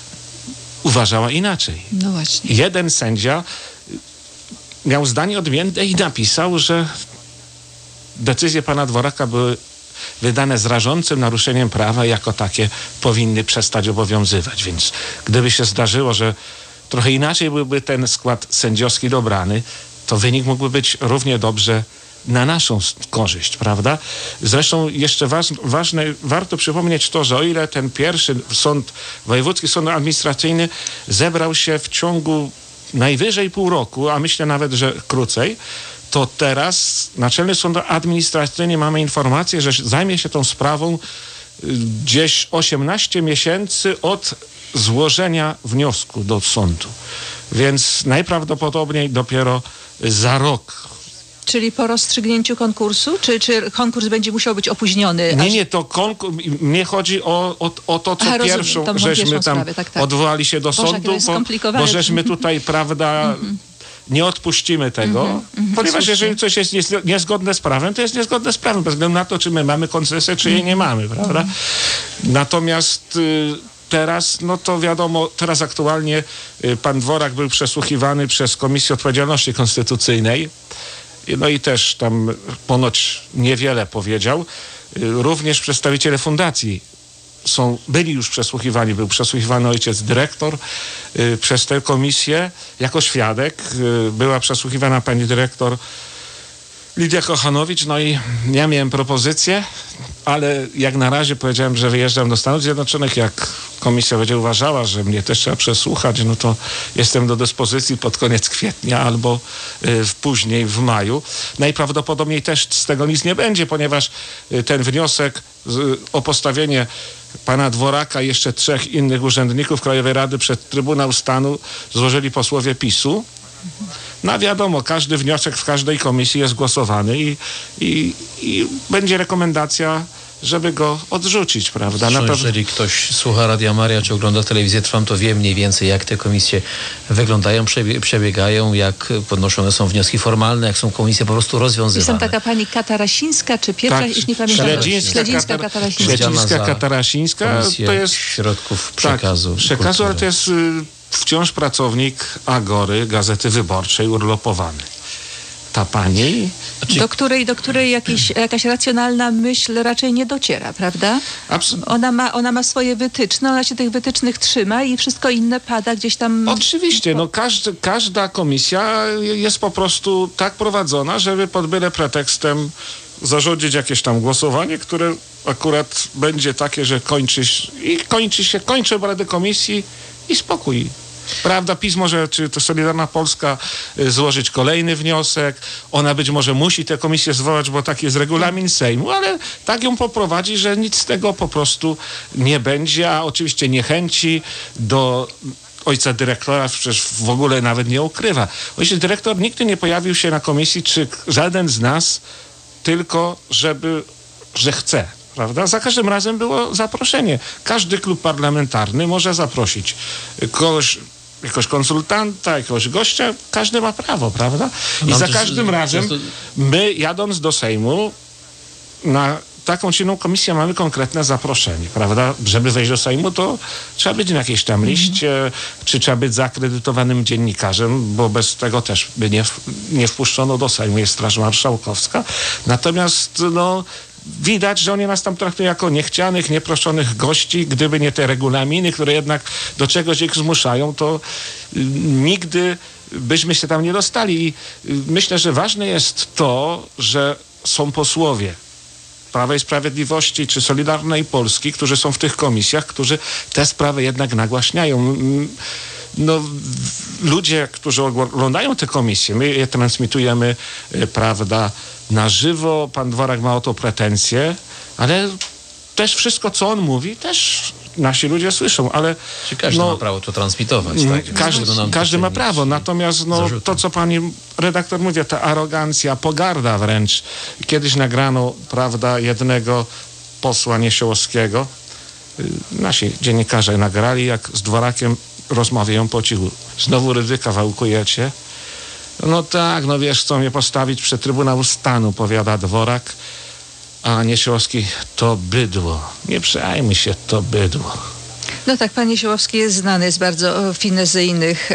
uważała inaczej. No właśnie. Jeden sędzia miał zdanie odmienne i napisał, że decyzje pana Dworaka były wydane z rażącym naruszeniem prawa i jako takie powinny przestać obowiązywać. Więc gdyby się zdarzyło, że trochę inaczej byłby ten skład sędziowski dobrany, to wynik mógłby być równie dobrze na naszą korzyść, prawda? Zresztą jeszcze waż, ważne, warto przypomnieć to, że o ile ten pierwszy sąd, Wojewódzki Sąd Administracyjny zebrał się w ciągu najwyżej pół roku, a myślę nawet, że krócej, to teraz Naczelny Sąd Administracyjny, mamy informację, że zajmie się tą sprawą gdzieś osiemnaście miesięcy od złożenia wniosku do sądu. Więc najprawdopodobniej dopiero za rok. Czyli po rozstrzygnięciu konkursu? Czy, czy konkurs będzie musiał być opóźniony? Nie, aż... nie, to konkurs, mnie chodzi o, o, o to, co Aha, pierwszą, rozumiem, żeśmy tam sprawę, tak, tak. odwołali się do Boże, sądu, bo, bo żeśmy tutaj, prawda, nie odpuścimy tego, mm-hmm, mm-hmm, ponieważ słusznie. Jeżeli coś jest niez, niezgodne z prawem, to jest niezgodne z prawem, bez względu na to, czy my mamy koncesję, czy jej nie mamy, prawda? Mm-hmm. Natomiast y, teraz, no to wiadomo, teraz aktualnie y, pan Dworak był przesłuchiwany przez Komisję Odpowiedzialności Konstytucyjnej, no i też tam ponoć niewiele powiedział. Y, również przedstawiciele fundacji są, byli już przesłuchiwani, był przesłuchiwany ojciec dyrektor y, przez tę komisję jako świadek. Y, była przesłuchiwana pani dyrektor Lidia Kochanowicz, no i ja miałem propozycję, ale jak na razie powiedziałem, że wyjeżdżam do Stanów Zjednoczonych. Jak komisja będzie uważała, że mnie też trzeba przesłuchać, no to jestem do dyspozycji pod koniec kwietnia albo y, później w maju. Najprawdopodobniej też z tego nic nie będzie, ponieważ y, ten wniosek z, o postawienie pana Dworaka i jeszcze trzech innych urzędników Krajowej Rady przed Trybunał Stanu złożyli posłowie PiSu. No wiadomo, każdy wniosek w każdej komisji jest głosowany i, i, i będzie rekomendacja, żeby go odrzucić, prawda? Zresztą, Na pewno... Jeżeli ktoś słucha Radia Maria, czy ogląda telewizję Trwam, to wie mniej więcej, jak te komisje wyglądają, przebiegają, jak podnoszone są wnioski formalne, jak są komisje po prostu rozwiązywane. Jest tam taka pani Katarasińska, czy pierwsza, tak, już nie pamiętam. Śledzińska, Śledzińska Katar... Katarasińska. Śledzińska Katarasińska to jest środków przekazu. Tak, przekazu, ale to jest y, wciąż pracownik Agory, Gazety Wyborczej, urlopowany. ta pani. Do której, do której jakiś, jakaś racjonalna myśl raczej nie dociera, prawda? Abs- Ona ma, ona ma swoje wytyczne, ona się tych wytycznych trzyma i wszystko inne pada gdzieś tam... Oczywiście, no każdy, każda komisja jest po prostu tak prowadzona, żeby pod byle pretekstem zarządzić jakieś tam głosowanie, które akurat będzie takie, że kończy się, i kończy się, kończy obrady komisji i spokój. Prawda, PiS może, czy to Solidarna Polska y, złożyć kolejny wniosek. Ona być może musi tę komisję zwołać, bo taki jest regulamin Sejmu, ale tak ją poprowadzi, że nic z tego po prostu nie będzie, a oczywiście niechęci do ojca dyrektora przecież w ogóle nawet nie ukrywa. Ojciec dyrektor nigdy nie pojawił się na komisji, czy żaden z nas, tylko żeby, że chce. Prawda? Za każdym razem było zaproszenie. Każdy klub parlamentarny może zaprosić kogoś, jakiegoś konsultanta, jakiegoś gościa. Każdy ma prawo, prawda? I Mam za też- każdym razem to- my, jadąc do Sejmu, na taką czy inną komisję mamy konkretne zaproszenie, prawda? Żeby wejść do Sejmu, to trzeba być na jakiejś tam liście, czy trzeba być zaakredytowanym dziennikarzem, bo bez tego też by nie, w- nie wpuszczono do Sejmu, jest Straż Marszałkowska. Natomiast, no, widać, że oni nas tam traktują jako niechcianych, nieproszonych gości. Gdyby nie te regulaminy, które jednak do czegoś ich zmuszają, to y, nigdy byśmy się tam nie dostali. I y, myślę, że ważne jest to, że są posłowie Prawa i Sprawiedliwości czy Solidarnej Polski, którzy są w tych komisjach, którzy te sprawy jednak nagłaśniają. Mm, No, w- ludzie, którzy oglądają te komisje, my je transmitujemy, y, prawda, na żywo. Pan Dworak ma o to pretensje, ale też wszystko, co on mówi, też nasi ludzie słyszą, ale Czy każdy no, ma prawo to transmitować, Mm, tak? Każdy, Tego nam każdy tutaj ma nic prawo, nie- natomiast no, zarzutu. to, co pani redaktor mówi, ta arogancja, pogarda wręcz. Kiedyś nagrano, prawda, jednego posła Niesiołowskiego. Y, Nasi dziennikarze nagrali, jak z Dworakiem rozmawiają po cichu. Znowu Rydzyka wałkujecie. No tak, no wiesz, chcą mnie postawić przed Trybunał Stanu, powiada Dworak. A Niesiołowski, to bydło. Nie przejmuj się, to bydło. No tak, pan Niesiołowski jest znany z bardzo e, finezyjnych e,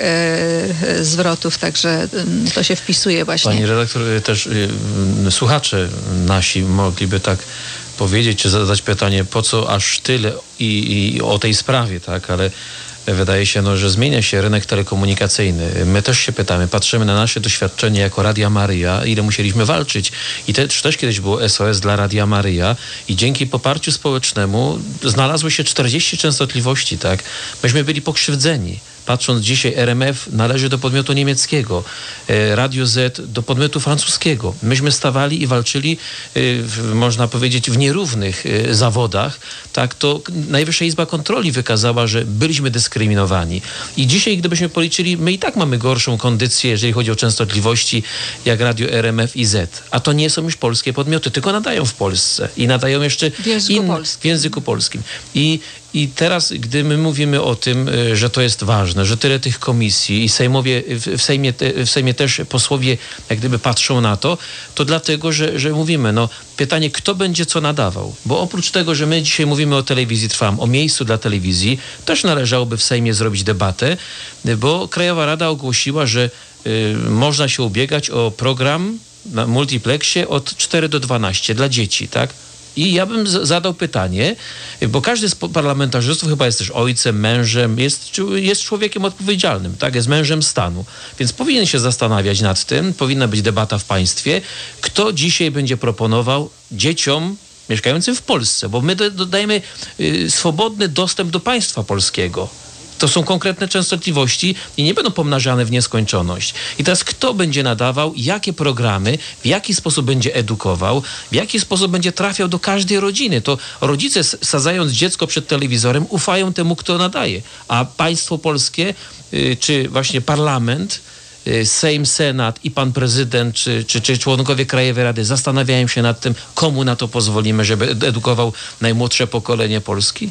e, zwrotów, także mm, to się wpisuje właśnie. Pani redaktor, y, też y, y, słuchacze nasi mogliby tak powiedzieć, czy zadać pytanie, po co aż tyle i, i o tej sprawie, tak, ale wydaje się, no, że zmienia się rynek telekomunikacyjny. My też się pytamy, patrzymy na nasze doświadczenie jako Radia Maryja, ile musieliśmy walczyć. I też, też kiedyś było S O S dla Radia Maryja i dzięki poparciu społecznemu znalazły się czterdzieści częstotliwości, tak. Myśmy byli pokrzywdzeni. Patrząc dzisiaj, R M F należy do podmiotu niemieckiego, e, Radio Z do podmiotu francuskiego. Myśmy stawali i walczyli, e, w, można powiedzieć, w nierównych e, zawodach. Tak, to Najwyższa Izba Kontroli wykazała, że byliśmy dyskryminowani. I dzisiaj, gdybyśmy policzyli, my i tak mamy gorszą kondycję, jeżeli chodzi o częstotliwości, jak Radio R M F i Z. A to nie są już polskie podmioty, tylko nadają w Polsce i nadają jeszcze W języku polskim. w języku polskim. I I teraz, gdy my mówimy o tym, y, że to jest ważne, że tyle tych komisji i sejmowie, w, w, Sejmie, te, w Sejmie też posłowie jak gdyby patrzą na to, to dlatego, że, że mówimy, no pytanie, kto będzie co nadawał? Bo oprócz tego, że my dzisiaj mówimy o telewizji Trwam, o miejscu dla telewizji, też należałoby w Sejmie zrobić debatę, bo Krajowa Rada ogłosiła, że y, można się ubiegać o program na multiplexie od czterech do dwunastu dla dzieci, tak? I ja bym z- zadał pytanie, bo każdy z po- parlamentarzystów chyba jest też ojcem, mężem, jest, czy- jest człowiekiem odpowiedzialnym, tak, jest mężem stanu. Więc powinien się zastanawiać nad tym, powinna być debata w państwie, kto dzisiaj będzie proponował dzieciom mieszkającym w Polsce, bo my do- dodajemy y, swobodny dostęp do państwa polskiego. To są konkretne częstotliwości i nie będą pomnażane w nieskończoność. I teraz kto będzie nadawał, jakie programy, w jaki sposób będzie edukował, w jaki sposób będzie trafiał do każdej rodziny. To rodzice, s- sadzając dziecko przed telewizorem, ufają temu, kto nadaje. A państwo polskie, y, czy właśnie parlament, y, Sejm, Senat i pan prezydent, czy, czy, czy członkowie Krajowej Rady zastanawiają się nad tym, komu na to pozwolimy, żeby ed- edukował najmłodsze pokolenie Polski?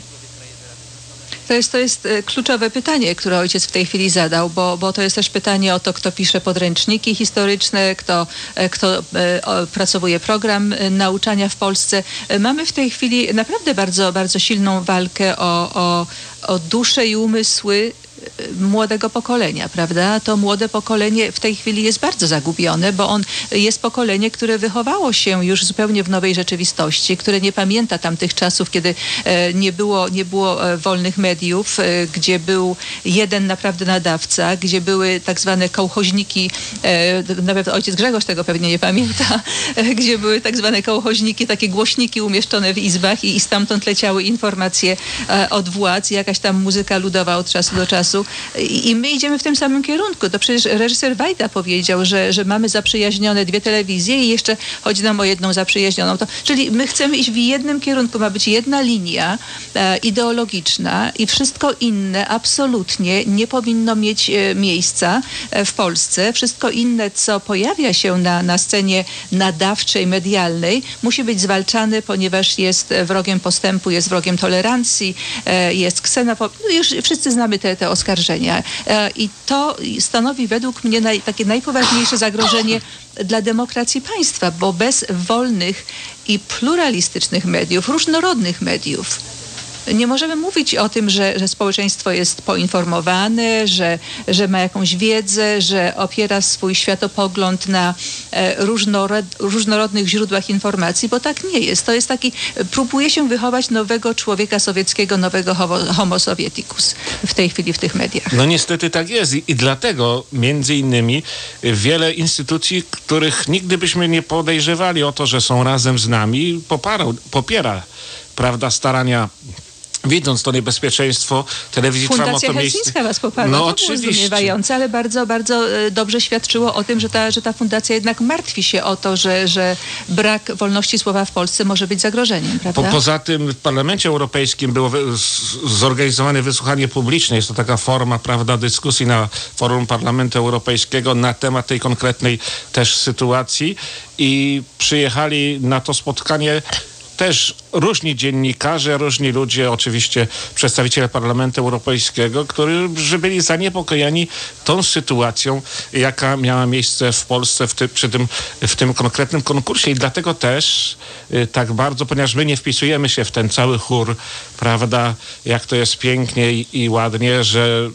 To jest, to jest e, kluczowe pytanie, które ojciec w tej chwili zadał, bo, bo to jest też pytanie o to, kto pisze podręczniki historyczne, kto, e, kto e, o, opracowuje program e, nauczania w Polsce. E, Mamy w tej chwili naprawdę bardzo, bardzo silną walkę o, o, o duszę i umysły młodego pokolenia, prawda? To młode pokolenie w tej chwili jest bardzo zagubione, bo on jest pokolenie, które wychowało się już zupełnie w nowej rzeczywistości, które nie pamięta tamtych czasów, kiedy e, nie było, nie było e, wolnych mediów, e, gdzie był jeden naprawdę nadawca, gdzie były tak zwane kołchoźniki, e, nawet ojciec Grzegorz tego pewnie nie pamięta, e, gdzie były tak zwane kołchoźniki, takie głośniki umieszczone w izbach i, i stamtąd leciały informacje e, od władz, jakaś tam muzyka ludowa od czasu do czasu. I, i my idziemy w tym samym kierunku. To przecież reżyser Wajda powiedział, że, że mamy zaprzyjaźnione dwie telewizje i jeszcze chodzi nam o jedną zaprzyjaźnioną. To, czyli my chcemy iść w jednym kierunku. Ma być jedna linia e, ideologiczna i wszystko inne absolutnie nie powinno mieć e, miejsca e, w Polsce. Wszystko inne, co pojawia się na, na scenie nadawczej, medialnej, musi być zwalczane, ponieważ jest wrogiem postępu, jest wrogiem tolerancji, e, jest ksenofob... No już wszyscy znamy te, te oskarżenia. E, I to stanowi według mnie naj, takie najpoważniejsze zagrożenie dla demokracji państwa, bo bez wolnych i pluralistycznych mediów, różnorodnych mediów, nie możemy mówić o tym, że, że społeczeństwo jest poinformowane, że, że ma jakąś wiedzę, że opiera swój światopogląd na e, różnorod, różnorodnych źródłach informacji, bo tak nie jest. To jest taki, próbuje się wychować nowego człowieka sowieckiego, nowego homo, homo sovieticus w tej chwili w tych mediach. No niestety tak jest i, i dlatego między innymi wiele instytucji, których nigdy byśmy nie podejrzewali o to, że są razem z nami, poparał, popiera, prawda, starania, widząc to niebezpieczeństwo telewizji Trwam o Fundacja to miejsce. Helsińska was poparła. No to oczywiście. było zdumiewające, ale bardzo, bardzo e, dobrze świadczyło o tym, że ta, że ta fundacja jednak martwi się o to, że, że brak wolności słowa w Polsce może być zagrożeniem, prawda? Po, poza tym w Parlamencie Europejskim było wy, z, zorganizowane wysłuchanie publiczne. Jest to taka forma, prawda, dyskusji na forum Parlamentu Europejskiego na temat tej konkretnej też sytuacji i przyjechali na to spotkanie też różni dziennikarze, różni ludzie, oczywiście przedstawiciele Parlamentu Europejskiego, którzy byli zaniepokojeni tą sytuacją, jaka miała miejsce w Polsce w, ty, przy tym, w tym konkretnym konkursie. I dlatego też y, tak bardzo, ponieważ my nie wpisujemy się w ten cały chór, prawda, jak to jest pięknie i, i ładnie, że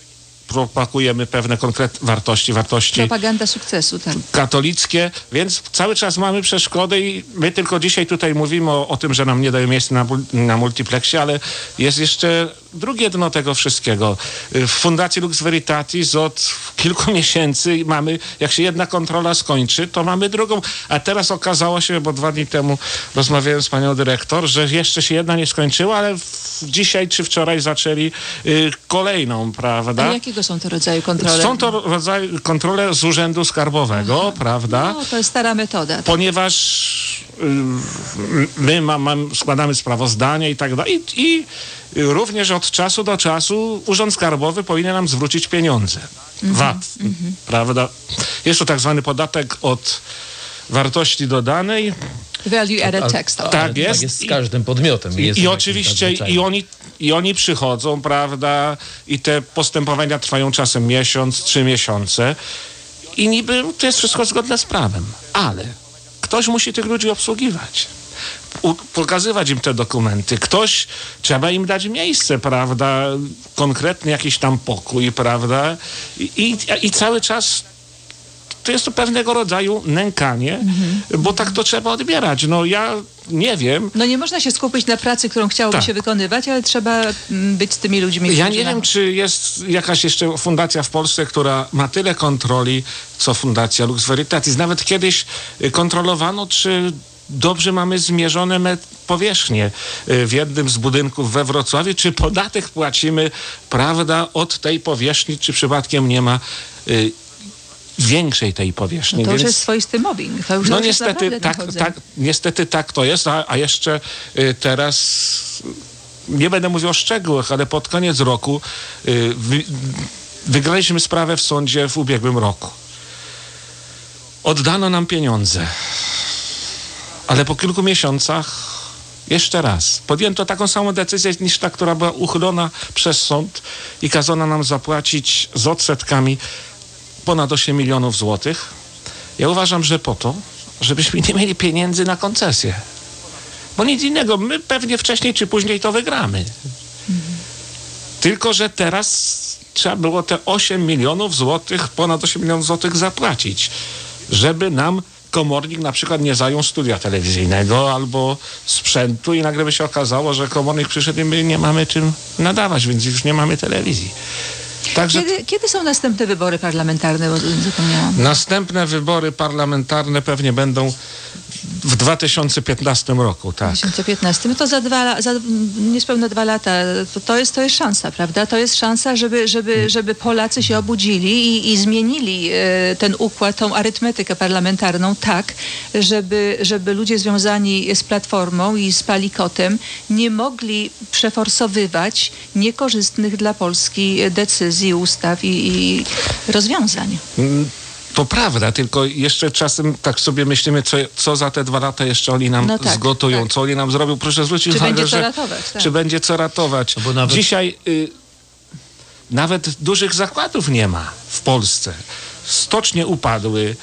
propagujemy pewne konkretne wartości, wartości Propaganda sukcesu, tak. katolickie, więc cały czas mamy przeszkody i my tylko dzisiaj tutaj mówimy o, o tym, że nam nie dają miejsca na, na multiplexie, ale jest jeszcze drugie dno tego wszystkiego. W Fundacji Lux Veritatis od kilku miesięcy mamy, jak się jedna kontrola skończy, to mamy drugą, a teraz okazało się, bo dwa dni temu rozmawiałem z panią dyrektor, że jeszcze się jedna nie skończyła, ale w, dzisiaj czy wczoraj zaczęli y, kolejną, prawda? A jakiego są to rodzaje kontroli? Są to rodzaje kontrole z Urzędu Skarbowego, Aha. prawda? No, to jest stara metoda. Tak. Ponieważ y, my ma, mam, składamy sprawozdania i tak dalej i, i również od czasu do czasu Urząd Skarbowy powinien nam zwrócić pieniądze. Mm-hmm, V A T, mm-hmm. prawda? Jest to tak zwany podatek od wartości dodanej. Value added tax. Tak, tak jest. Tak jest z każdym podmiotem. I, i oczywiście i oni, i oni przychodzą, prawda, i te postępowania trwają czasem miesiąc, trzy miesiące i niby to jest wszystko zgodne z prawem, ale ktoś musi tych ludzi obsługiwać. U, pokazywać im te dokumenty. Ktoś, trzeba im dać miejsce, prawda, konkretny jakiś tam pokój, prawda, i, i, i cały czas to jest to pewnego rodzaju nękanie, mm-hmm. bo tak to trzeba odbierać. No ja nie wiem. No nie można się skupić na pracy, którą chciałoby tak. się wykonywać, ale trzeba być z tymi ludźmi. Ja nie wiem, czy jest jakaś jeszcze fundacja w Polsce, która ma tyle kontroli, co Fundacja Lux Veritatis. Nawet kiedyś kontrolowano, czy dobrze mamy zmierzone powierzchnie w jednym z budynków we Wrocławiu, czy podatek płacimy, prawda, od tej powierzchni, czy przypadkiem nie ma y, większej tej powierzchni. No to Więc, już jest swoisty mobbing. To już no już niestety tak, tak, niestety tak to jest, a, a jeszcze y, teraz nie będę mówił o szczegółach, ale pod koniec roku y, wy, wygraliśmy sprawę w sądzie w ubiegłym roku. Oddano nam pieniądze. Ale po kilku miesiącach jeszcze raz podjęto taką samą decyzję niż ta, która była uchylona przez sąd i kazano nam zapłacić z odsetkami ponad osiem milionów złotych. Ja uważam, że po to, żebyśmy nie mieli pieniędzy na koncesję. Bo nic innego, my pewnie wcześniej czy później to wygramy. Mhm. Tylko że teraz trzeba było te osiem milionów złotych, ponad osiem milionów złotych zapłacić, żeby nam komornik na przykład nie zajął studia telewizyjnego albo sprzętu i nagle by się okazało, że komornik przyszedł i my nie mamy czym nadawać, więc już nie mamy telewizji. Także Kiedy, kiedy są następne wybory parlamentarne? Bo zapomniałam. następne wybory parlamentarne pewnie będą w dwa tysiące piętnastym roku, tak. dwa tysiące piętnastym. No to za, dwa, za niespełna dwa lata. To, to, jest, to jest szansa, prawda? To jest szansa, żeby, żeby, żeby Polacy się obudzili i, i zmienili e, ten układ, tą arytmetykę parlamentarną tak, żeby, żeby ludzie związani z Platformą i z Palikotem nie mogli przeforsowywać niekorzystnych dla Polski decyzji, ustaw i, i rozwiązań. To prawda, tylko jeszcze czasem tak sobie myślimy, co, co za te dwa lata jeszcze oni nam no tak, zgotują, tak. co oni nam zrobią. Proszę zwrócić czy uwagę, będzie że co ratować, tak. czy będzie co ratować. No bo nawet... Dzisiaj y, nawet dużych zakładów nie ma w Polsce. Stocznie upadły,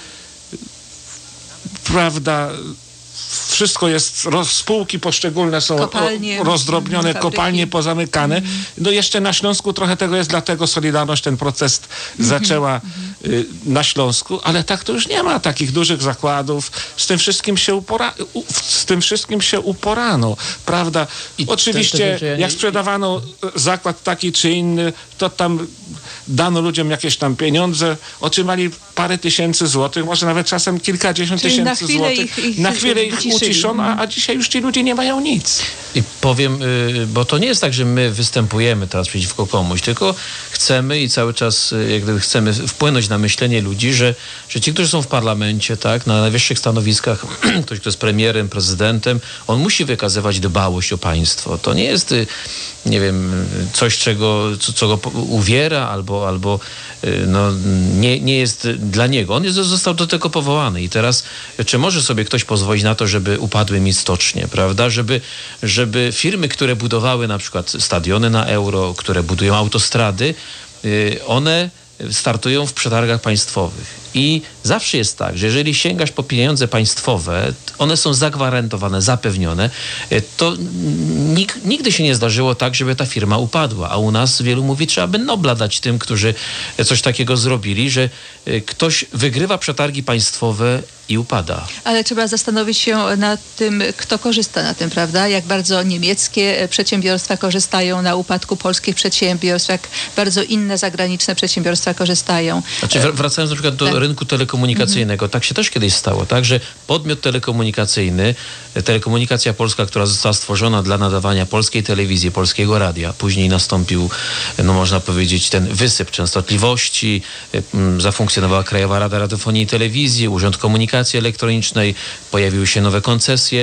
prawda, wszystko jest, roz, spółki poszczególne są kopalnie, rozdrobnione, fabryki. kopalnie pozamykane. Mm. No jeszcze na Śląsku trochę tego jest, dlatego Solidarność ten proces mm-hmm. zaczęła y, na Śląsku, ale tak to już nie ma takich dużych zakładów. Z tym wszystkim się, upora, u, z tym wszystkim się uporano, prawda? I oczywiście te, te rzeczy, jak sprzedawano zakład taki czy inny, to tam dano ludziom jakieś tam pieniądze, otrzymali parę tysięcy złotych, może nawet czasem kilkadziesiąt Czyli tysięcy złotych. Ich, ich, na chwilę ich uciszono, a, a dzisiaj już ci ludzie nie mają nic. I powiem, y, bo to nie jest tak, że my występujemy teraz przeciwko komuś, tylko chcemy i cały czas y, jak gdyby chcemy wpłynąć na myślenie ludzi, że, że ci, którzy są w parlamencie, tak, na najwyższych stanowiskach, ktoś, kto jest premierem, prezydentem, on musi wykazywać dbałość o państwo. To nie jest, y, nie wiem, coś, czego, co, co go uwiera albo, albo y, no, nie, nie jest dla niego. On jest, został do tego powołany i teraz czy może sobie ktoś pozwolić na to, żeby upadły mi stocznie, prawda? Żeby, żeby firmy, które budowały na przykład stadiony na euro, które budują autostrady, yy, one startują w przetargach państwowych. I zawsze jest tak, że jeżeli sięgasz po pieniądze państwowe, one są zagwarantowane, zapewnione, to nig- nigdy się nie zdarzyło tak, żeby ta firma upadła. A u nas wielu mówi, trzeba by Nobla dać tym, którzy coś takiego zrobili, że ktoś wygrywa przetargi państwowe i upada. Ale trzeba zastanowić się nad tym, kto korzysta na tym, prawda? Jak bardzo niemieckie przedsiębiorstwa korzystają na upadku polskich przedsiębiorstw, jak bardzo inne zagraniczne przedsiębiorstwa korzystają. Znaczy, wracając na przykład do tak. rynku telekomunikacyjnego, mhm. tak się też kiedyś stało, tak, że podmiot telekomunikacyjny, Telekomunikacja Polska, która została stworzona dla nadawania polskiej telewizji, polskiego radia, później nastąpił, no można powiedzieć, ten wysyp częstotliwości, zafunkcjonowała Krajowa Rada Radiofonii i Telewizji, Urząd Komunikacji Elektronicznej, pojawiły się nowe koncesje,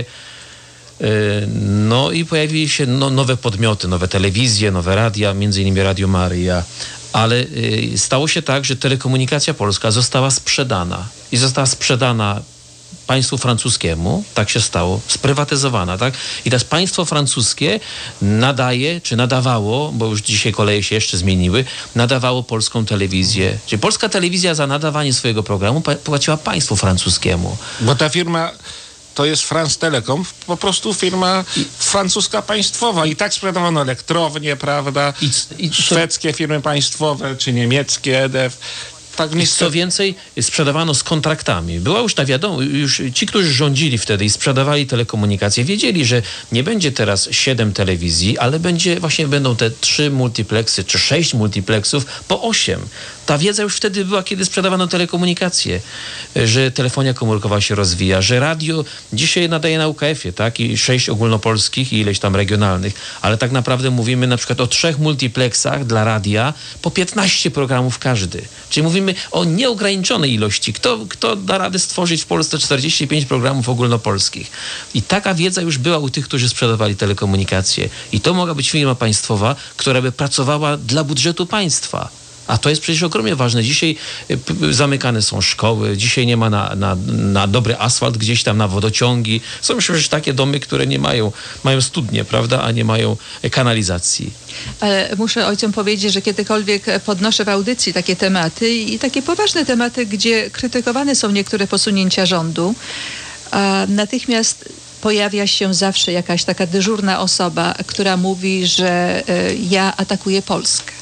no i pojawiły się no, nowe podmioty, nowe telewizje, nowe radia, między innymi Radio Maryja. Ale y, stało się tak, że Telekomunikacja Polska została sprzedana i została sprzedana państwu francuskiemu, tak się stało, sprywatyzowana, tak? I teraz państwo francuskie nadaje, czy nadawało, bo już dzisiaj koleje się jeszcze zmieniły, nadawało polską telewizję. Czyli polska telewizja za nadawanie swojego programu płaciła państwu francuskiemu. Bo ta firma... To jest France Telecom, po prostu firma francuska państwowa i tak sprzedawano elektrownie, prawda, I, i szwedzkie firmy państwowe, czy niemieckie E D F. Tak I co więcej, sprzedawano z kontraktami. Była już ta wiadomo, już ci, którzy rządzili wtedy i sprzedawali telekomunikację, wiedzieli, że nie będzie teraz siedem telewizji, ale będzie właśnie będą te trzy multipleksy, czy sześć multiplexów po osiem. Ta wiedza już wtedy była, kiedy sprzedawano telekomunikację, że telefonia komórkowa się rozwija, że radio dzisiaj nadaje na U K F-ie, tak? I sześć ogólnopolskich i ileś tam regionalnych, ale tak naprawdę mówimy na przykład o trzech multiplexach dla radia, po piętnaście programów każdy. Czyli mówimy o nieograniczonej ilości. Kto, kto da radę stworzyć w Polsce czterdzieści pięć programów ogólnopolskich? I taka wiedza już była u tych, którzy sprzedawali telekomunikację. I to mogła być firma państwowa, która by pracowała dla budżetu państwa. A to jest przecież ogromnie ważne. Dzisiaj p- zamykane są szkoły, dzisiaj nie ma na, na, na dobry asfalt gdzieś tam, na wodociągi. Są przecież takie domy, które nie mają, mają studnie, prawda, a nie mają kanalizacji. Ale muszę ojcom powiedzieć, że kiedykolwiek podnoszę w audycji takie tematy i takie poważne tematy, gdzie krytykowane są niektóre posunięcia rządu, a natychmiast pojawia się zawsze jakaś taka dyżurna osoba, która mówi, że y, ja atakuję Polskę.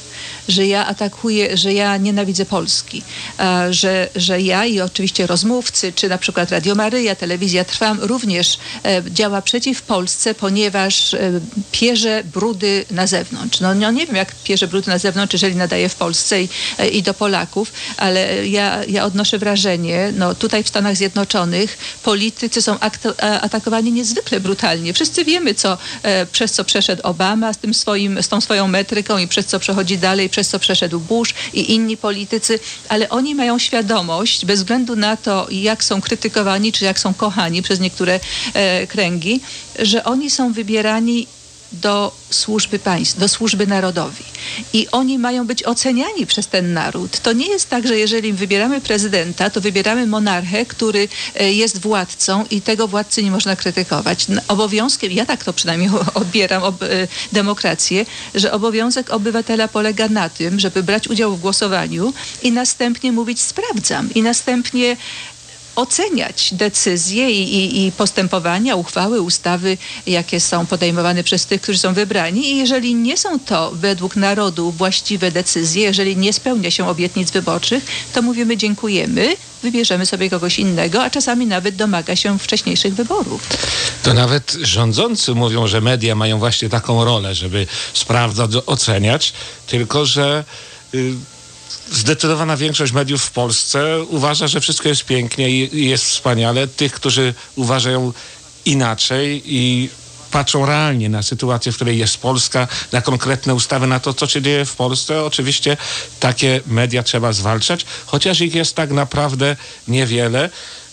że ja atakuję, że ja nienawidzę Polski, że, że ja i oczywiście rozmówcy, czy na przykład Radio Maryja, Telewizja Trwam również działa przeciw Polsce, ponieważ pierze brudy na zewnątrz. No, no nie wiem, jak pierze brudy na zewnątrz, jeżeli nadaje w Polsce i, i do Polaków, ale ja, ja odnoszę wrażenie, no tutaj w Stanach Zjednoczonych politycy są akto- atakowani niezwykle brutalnie. Wszyscy wiemy, co, e, przez co przeszedł Obama z, tym swoim, z tą swoją metryką i przez co przechodzi dalej, przez co przeszedł Bush i inni politycy, ale oni mają świadomość, bez względu na to, jak są krytykowani, czy jak są kochani przez niektóre e, kręgi, że oni są wybierani do służby państw, do służby narodowi. I oni mają być oceniani przez ten naród. To nie jest tak, że jeżeli wybieramy prezydenta, to wybieramy monarchę, który jest władcą i tego władcy nie można krytykować. Obowiązkiem, ja tak to przynajmniej odbieram ob, demokrację, że obowiązek obywatela polega na tym, żeby brać udział w głosowaniu i następnie mówić sprawdzam i następnie oceniać decyzje i, i, i postępowania, uchwały, ustawy, jakie są podejmowane przez tych, którzy są wybrani. I jeżeli nie są to według narodu właściwe decyzje, jeżeli nie spełnia się obietnic wyborczych, to mówimy dziękujemy, wybierzemy sobie kogoś innego, a czasami nawet domaga się wcześniejszych wyborów. To nawet rządzący mówią, że media mają właśnie taką rolę, żeby sprawdzać, oceniać, tylko że y, zdecydowana większość mediów w Polsce uważa, że wszystko jest pięknie i jest wspaniale. Tych, którzy uważają inaczej i patrzą realnie na sytuację, w której jest Polska, na konkretne ustawy, na to, co się dzieje w Polsce. Oczywiście takie media trzeba zwalczać, chociaż ich jest tak naprawdę niewiele.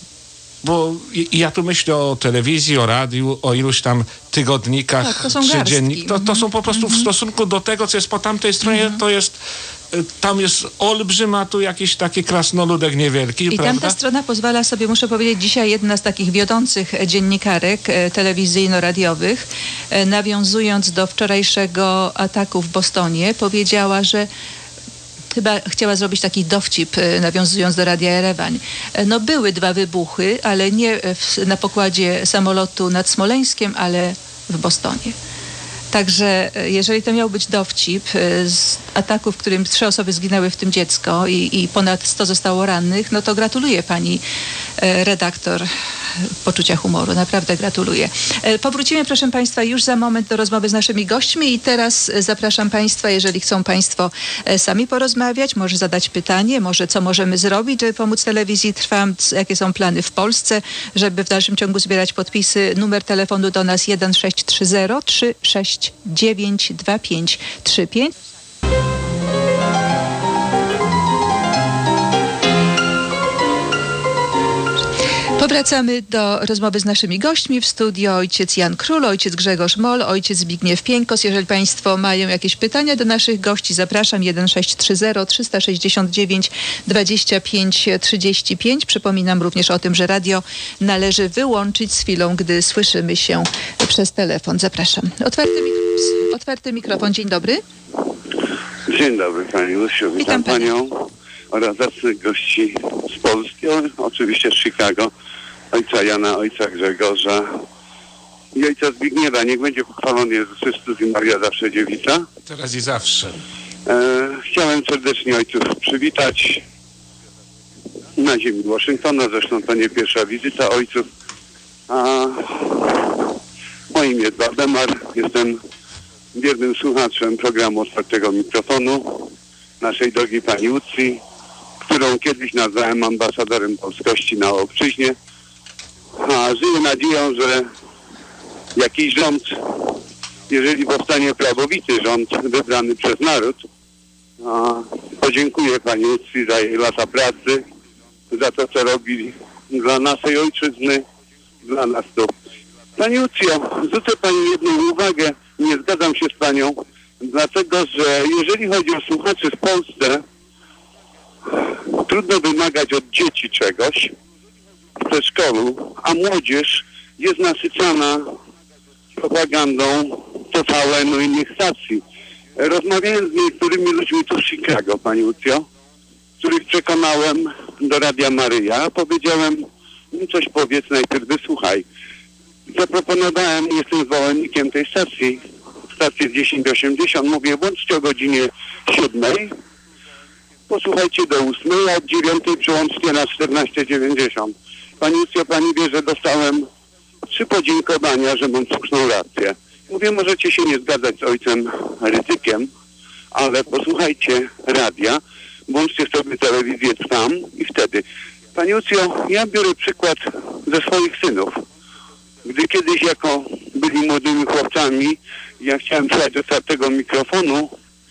Bo ja tu myślę o telewizji, o radiu, o iluś tam tygodnikach, tak, to są czy dziennikach. To, to mm-hmm. są po prostu mm-hmm. w stosunku do tego, co jest po tamtej stronie, mm-hmm. to jest, tam jest olbrzym, a tu jakiś taki krasnoludek niewielki, I prawda? tamta strona pozwala sobie, muszę powiedzieć, dzisiaj jedna z takich wiodących dziennikarek telewizyjno-radiowych, nawiązując do wczorajszego ataku w Bostonie, powiedziała, że chyba chciała zrobić taki dowcip, nawiązując do Radia Erewań. No były dwa wybuchy, ale nie w, na pokładzie samolotu nad Smoleńskiem, ale w Bostonie. Także jeżeli to miał być dowcip z ataku, w którym trzy osoby zginęły, w tym dziecko i, i ponad sto zostało rannych, no to gratuluję pani redaktor poczucia humoru. Naprawdę gratuluję. Powrócimy, proszę państwa, już za moment do rozmowy z naszymi gośćmi i teraz zapraszam państwa, jeżeli chcą państwo sami porozmawiać, może zadać pytanie, może co możemy zrobić, żeby pomóc Telewizji Trwam, jakie są plany w Polsce, żeby w dalszym ciągu zbierać podpisy. Numer telefonu do nas jeden sześć trzy zero trzy sześć dziewięć dwa pięć trzy pięć. Powracamy do rozmowy z naszymi gośćmi. W studio ojciec Jan Król, ojciec Grzegorz Moll, ojciec Zbigniew Pieńkos. Jeżeli państwo mają jakieś pytania do naszych gości, zapraszam jeden sześć trzy zero trzy sześć dziewięć dwadzieścia pięć trzydzieści pięć. Przypominam również o tym, że radio należy wyłączyć z chwilą, gdy słyszymy się przez telefon. Zapraszam. Otwarty, mik- otwarty mikrofon. Dzień dobry. Dzień dobry pani Lusiu. Witam, Witam panią oraz zacnych gości z Polski, oczywiście z Chicago, ojca Jana, ojca Grzegorza i ojca Zbigniewa. Niech będzie pochwalony Jezus Chrystus i Maria zawsze dziewica. Teraz i zawsze. E, chciałem serdecznie ojców przywitać na ziemi Waszyngtona. Zresztą to nie pierwsza wizyta ojców. A moje imię jest Waldemar. Jestem wiernym słuchaczem programu Otwartego Mikrofonu naszej drogiej pani Łucji, którą kiedyś nazwałem ambasadorem polskości na obczyźnie. A żyję nadzieją, że jakiś rząd, jeżeli powstanie prawowity rząd wybrany przez naród, a podziękuję pani Łucji za jej lata pracy, za to, co robi dla naszej ojczyzny, dla nas tu. Pani Łucjo, zwrócę pani jedną uwagę, nie zgadzam się z panią, dlatego, że jeżeli chodzi o słuchaczy w Polsce, trudno wymagać od dzieci czegoś w przedszkolu, a młodzież jest nasycana propagandą T V N-u i innych stacji. Rozmawiałem z niektórymi ludźmi tu w Chicago, pani Łucjo, których przekonałem do Radia Maryja. Powiedziałem, coś powiedz, najpierw wysłuchaj. Zaproponowałem, jestem zwolennikiem tej stacji, stację dziesięć osiemdziesiąt. Mówię, bądźcie o godzinie siódmej. Posłuchajcie do ósmej, a od dziewiątej przyłączcie na czternaście dziewięćdziesiąt. Pani Lucjo, pani wie, że dostałem trzy podziękowania, że mam słuszną rację. Mówię, możecie się nie zgadzać z ojcem Rydzykiem, ale posłuchajcie radia, włączcie sobie telewizję Trwam i wtedy. Pani Lucjo, ja biorę przykład ze swoich synów. Gdy kiedyś jako byli młodymi chłopcami, ja chciałem słuchać otwartego mikrofonu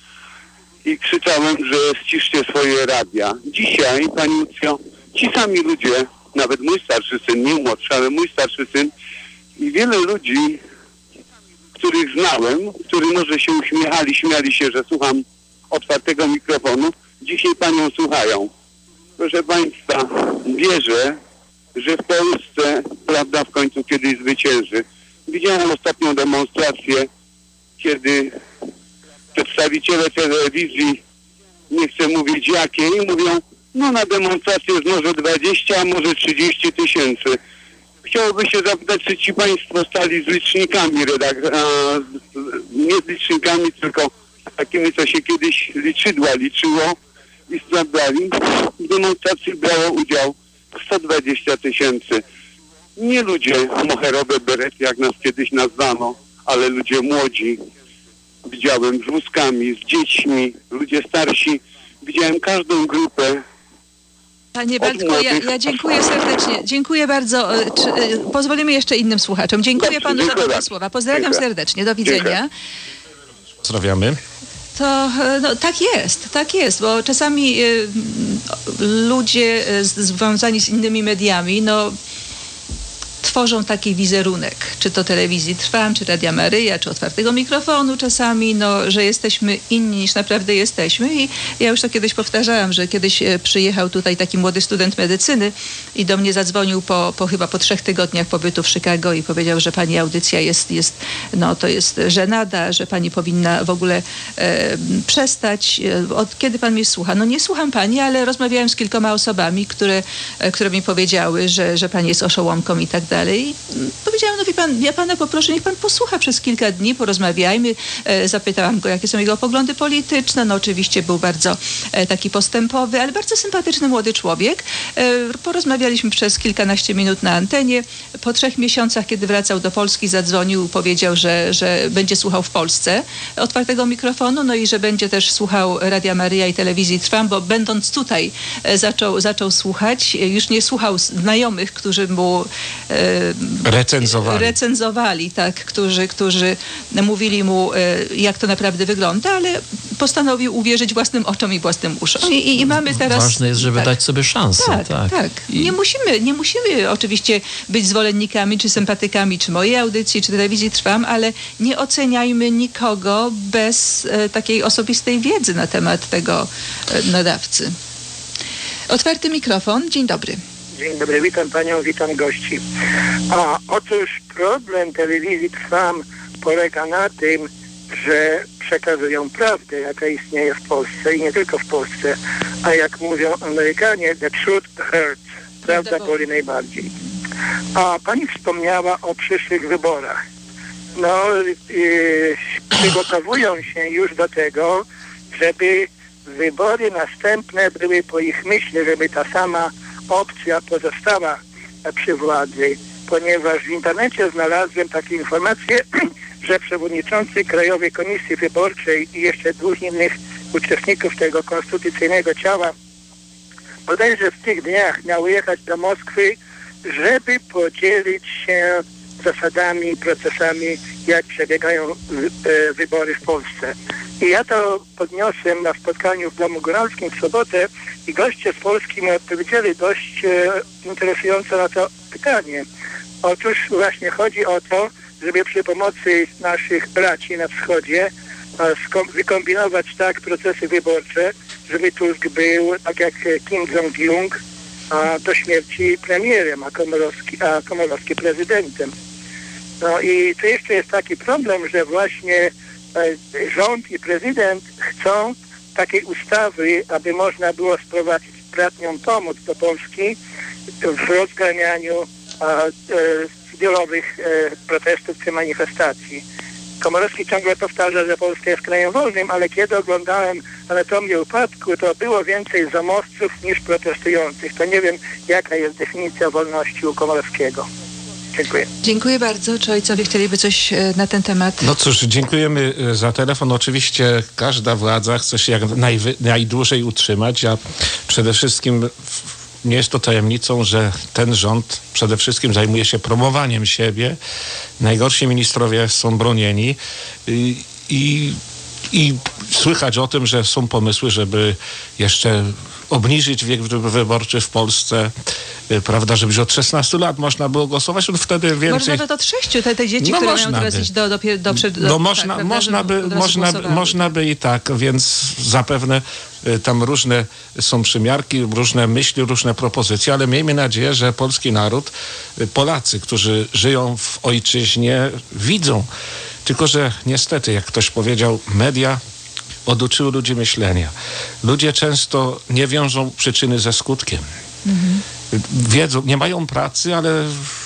i krzyczałem, że ściszcie swoje radia. Dzisiaj, pani Lucjo, ci sami ludzie, nawet mój starszy syn, nie młodszy, ale mój starszy syn i wiele ludzi, których znałem, którzy może się uśmiechali, śmiali się, że słucham otwartego mikrofonu, dzisiaj panią słuchają. Proszę państwa, wierzę, że w Polsce prawda w końcu kiedyś zwycięży. Widziałem ostatnią demonstrację, kiedy przedstawiciele telewizji, nie chcę mówić jakiej, mówią, no na demonstrację jest może dwadzieścia, a może trzydzieści tysięcy. Chciałoby się zapytać, czy ci państwo stali z licznikami, redak- a, nie z licznikami, tylko takimi, co się kiedyś liczydła liczyło i sprawdzali. W demonstracji brało udział sto dwadzieścia tysięcy. Nie ludzie moherowe berety, jak nas kiedyś nazwano, ale ludzie młodzi. Widziałem z wózkami, z dziećmi, ludzie starsi. Widziałem każdą grupę. Panie Waldku, ja, ja dziękuję serdecznie. Dziękuję bardzo. Czy, y, pozwolimy jeszcze innym słuchaczom. Dziękuję Dobrze, panu za dziękuję te bardzo. słowa. Pozdrawiam Dziękuję. serdecznie. Do widzenia. Dziękuję. Pozdrawiamy. To no, tak jest, tak jest, bo czasami y, ludzie y, związani z innymi mediami, no tworzą taki wizerunek, czy to telewizji Trwam, czy Radia Maryja, czy otwartego mikrofonu czasami, no, że jesteśmy inni niż naprawdę jesteśmy i ja już to kiedyś powtarzałam, że kiedyś e, przyjechał tutaj taki młody student medycyny i do mnie zadzwonił po, po chyba po trzech tygodniach pobytu w Chicago i powiedział, że pani audycja jest, jest no to jest żenada, że pani powinna w ogóle e, przestać. E, od kiedy pan mnie słucha? No nie słucham pani, ale rozmawiałem z kilkoma osobami, które, e, które mi powiedziały, że, że pani jest oszołomką i tak dalej. I powiedziałam, no wie pan, ja pana poproszę, niech pan posłucha przez kilka dni, porozmawiajmy. E, zapytałam go, jakie są jego poglądy polityczne. No oczywiście był bardzo e, taki postępowy, ale bardzo sympatyczny młody człowiek. E, porozmawialiśmy przez kilkanaście minut na antenie. Po trzech miesiącach, kiedy wracał do Polski, zadzwonił, powiedział, że, że będzie słuchał w Polsce otwartego mikrofonu, no i że będzie też słuchał Radia Maryja i telewizji Trwam, bo będąc tutaj e, zaczął, zaczął słuchać. Już nie słuchał znajomych, którzy mu e, Recenzowali. recenzowali, tak, którzy, którzy mówili mu, jak to naprawdę wygląda, ale postanowił uwierzyć własnym oczom i własnym uszom. I, i, i mamy teraz... Ważne jest, żeby tak, dać sobie szansę. Tak, tak. tak. I... Nie musimy, nie musimy oczywiście być zwolennikami, czy sympatykami, czy mojej audycji, czy telewizji Trwam, ale nie oceniajmy nikogo bez e, takiej osobistej wiedzy na temat tego e, nadawcy. Otwarty mikrofon. Dzień dobry. Dzień dobry, witam panią, witam gości. A otóż problem telewizji Trwam polega na tym, że przekazują prawdę, jaka istnieje w Polsce i nie tylko w Polsce, a jak mówią Amerykanie, the truth hurts. Prawda boli najbardziej. A pani wspomniała o przyszłych wyborach. No, yy, przygotowują się już do tego, żeby wybory następne były po ich myśli, żeby ta sama opcja pozostała przy władzy, ponieważ w internecie znalazłem takie informacje, że przewodniczący Krajowej Komisji Wyborczej i jeszcze dwóch innych uczestników tego konstytucyjnego ciała bodajże w tych dniach miały jechać do Moskwy, żeby podzielić się zasadami, procesami, jak przebiegają y, wybory w Polsce. I ja to podniosłem na spotkaniu w Domu Góralskim w sobotę i goście z Polski mi odpowiedzieli dość e, interesująco na to pytanie. Otóż właśnie chodzi o to, żeby przy pomocy naszych braci na wschodzie skom- wykombinować tak procesy wyborcze, żeby Tusk był, tak jak Kim Jong-il, a do śmierci premierem, a Komorowski, a Komorowski prezydentem. No i to jeszcze jest taki problem, że właśnie rząd i prezydent chcą takiej ustawy, aby można było sprowadzić bratnią pomoc do Polski w rozganianiu a, e, zbiorowych e, protestów czy manifestacji. Komorowski ciągle powtarza, że Polska jest krajem wolnym, ale kiedy oglądałem anatomię upadku, to było więcej zamowców niż protestujących. To nie wiem, jaka jest definicja wolności u Komorowskiego. Dziękuję. Dziękuję bardzo. Czy ojcowie chcieliby coś e, na ten temat? No cóż, dziękujemy e, za telefon. Oczywiście każda władza chce się jak najwy, najdłużej utrzymać, a przede wszystkim w, nie jest to tajemnicą, że ten rząd przede wszystkim zajmuje się promowaniem siebie. Najgorsi ministrowie są bronieni i, i, i słychać o tym, że są pomysły, żeby jeszcze obniżyć wiek wyborczy w Polsce, prawda, żeby już od szesnastu lat można było głosować, to wtedy więcej... Może nawet od sześciu, te, te dzieci, no które mają by. teraz iść do... do, do, do, do no można, tak, można, by, można, by, można by i tak, więc zapewne y, tam różne są przymiarki, różne myśli, różne propozycje, ale miejmy nadzieję, że polski naród, y, Polacy, którzy żyją w ojczyźnie, widzą. Tylko że niestety, jak ktoś powiedział, media oduczyły ludzi myślenia. Ludzie często nie wiążą przyczyny ze skutkiem. Mhm. Wiedzą, nie mają pracy, ale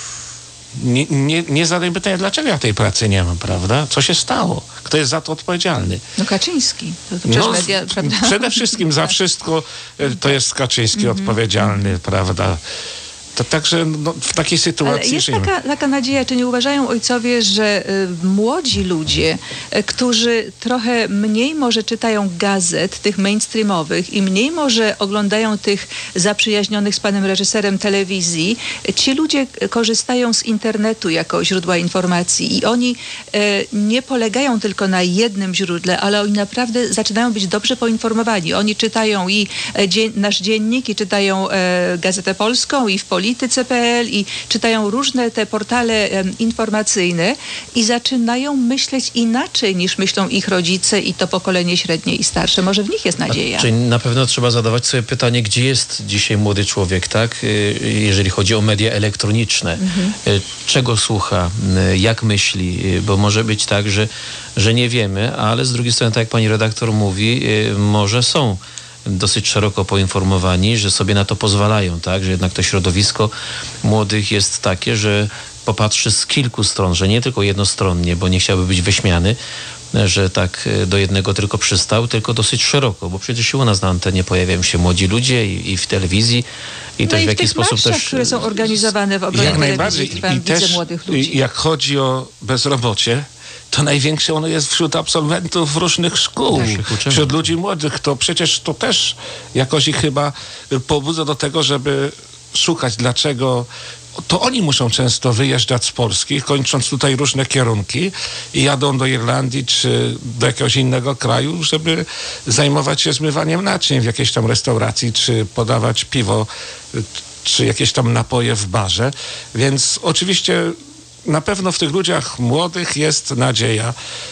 nie, nie, nie zadaj pytania, dlaczego ja tej pracy nie mam, prawda? Co się stało? Kto jest za to odpowiedzialny? No Kaczyński. To, to no, media, prawda? Przede wszystkim za wszystko to jest Kaczyński mhm. odpowiedzialny, prawda? To także no, w takiej sytuacji... Ale jest taka, taka nadzieja, czy nie uważają ojcowie, że y, młodzi ludzie, y, którzy trochę mniej może czytają gazet, tych mainstreamowych i mniej może oglądają tych zaprzyjaźnionych z panem reżyserem telewizji, ci ludzie korzystają z internetu jako źródła informacji i oni y, nie polegają tylko na jednym źródle, ale oni naprawdę zaczynają być dobrze poinformowani. Oni czytają i y, dzie- nasz dziennik, i czytają y, Gazetę Polską, i w Polityce kropka p l i czytają różne te portale um, informacyjne i zaczynają myśleć inaczej niż myślą ich rodzice i to pokolenie średnie i starsze. Może w nich jest nadzieja. A, czyli na pewno trzeba zadawać sobie pytanie, gdzie jest dzisiaj młody człowiek, tak? Jeżeli chodzi o media elektroniczne. Mhm. Czego słucha, jak myśli, bo może być tak, że, że nie wiemy, ale z drugiej strony, tak jak pani redaktor mówi, może są dosyć szeroko poinformowani, że sobie na to pozwalają, tak? Że jednak to środowisko młodych jest takie, że popatrzy z kilku stron, że nie tylko jednostronnie, bo nie chciałby być wyśmiany, że tak do jednego tylko przystał, tylko dosyć szeroko, bo przecież u nas na antenie pojawiają się młodzi ludzie i, i w telewizji i no też i w jakiś w tych sposób też... które są organizowane w obronie jak telewizji, najbardziej. I też młodych ludzi. Jak chodzi o bezrobocie, to największe ono jest wśród absolwentów różnych szkół, wśród ludzi młodych. To przecież to też jakoś ich chyba pobudza do tego, żeby szukać, dlaczego to oni muszą często wyjeżdżać z Polski, kończąc tutaj różne kierunki i jadą do Irlandii czy do jakiegoś innego kraju, żeby zajmować się zmywaniem naczyń w jakiejś tam restauracji, czy podawać piwo, czy jakieś tam napoje w barze. Więc oczywiście na pewno w tych ludziach młodych jest nadzieja,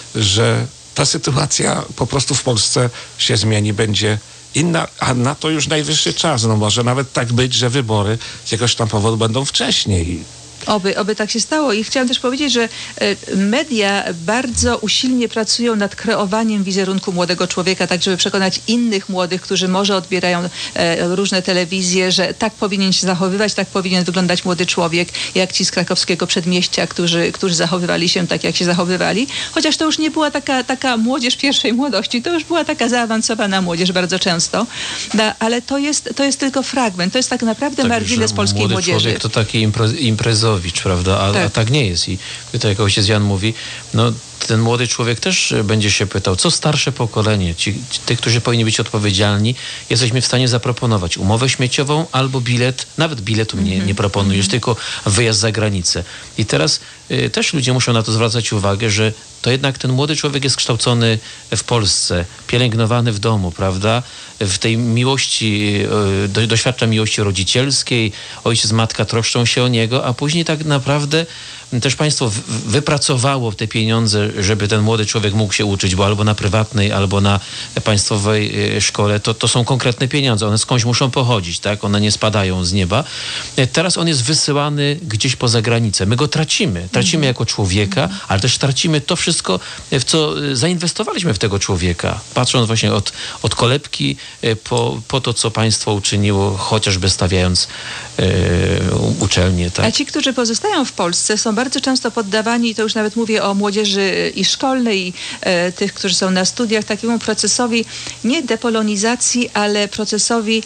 że ta sytuacja po prostu w Polsce się zmieni, będzie inna, a na to już najwyższy czas. No może nawet tak być, że wybory z jakiegoś tam powodu będą wcześniej. Oby, oby tak się stało. I chciałam też powiedzieć, że e, media bardzo usilnie pracują nad kreowaniem wizerunku młodego człowieka, tak żeby przekonać innych młodych, którzy może odbierają e, różne telewizje, że tak powinien się zachowywać, tak powinien wyglądać młody człowiek, jak ci z krakowskiego przedmieścia, którzy, którzy zachowywali się tak, jak się zachowywali. Chociaż to już nie była taka, taka młodzież pierwszej młodości, to już była taka zaawansowana młodzież bardzo często. Da, ale to jest, to jest tylko fragment. To jest tak naprawdę tak, margines polskiej młody młodzieży. Człowiek to taki imprez, imprezowy. Prawda? A, tak. a tak nie jest. I tutaj jak ojciec Jan mówi, no ten młody człowiek też będzie się pytał, co starsze pokolenie, ci, ci, tych, którzy powinni być odpowiedzialni, jesteśmy w stanie zaproponować umowę śmieciową albo bilet, nawet biletu nie, nie proponujesz, mm-hmm. tylko wyjazd za granicę. I teraz y, też ludzie muszą na to zwracać uwagę, że to jednak ten młody człowiek jest kształcony w Polsce, pielęgnowany w domu, prawda? W tej miłości, y, do, doświadcza miłości rodzicielskiej, ojciec, matka troszczą się o niego, a później tak naprawdę też państwo w, wypracowało te pieniądze, żeby ten młody człowiek mógł się uczyć, bo albo na prywatnej, albo na państwowej szkole, to, to są konkretne pieniądze. One skądś muszą pochodzić, tak? One nie spadają z nieba. Teraz on jest wysyłany gdzieś poza granicę. My go tracimy. Tracimy mm. jako człowieka, ale też tracimy to wszystko, w co zainwestowaliśmy w tego człowieka. Patrząc właśnie od, od kolebki po, po to, co państwo uczyniło, chociażby stawiając e, uczelnię. Tak? A ci, którzy pozostają w Polsce, są bardzo bardzo często poddawani, to już nawet mówię o młodzieży i szkolnej, i e, tych, którzy są na studiach, takiemu procesowi nie depolonizacji, ale procesowi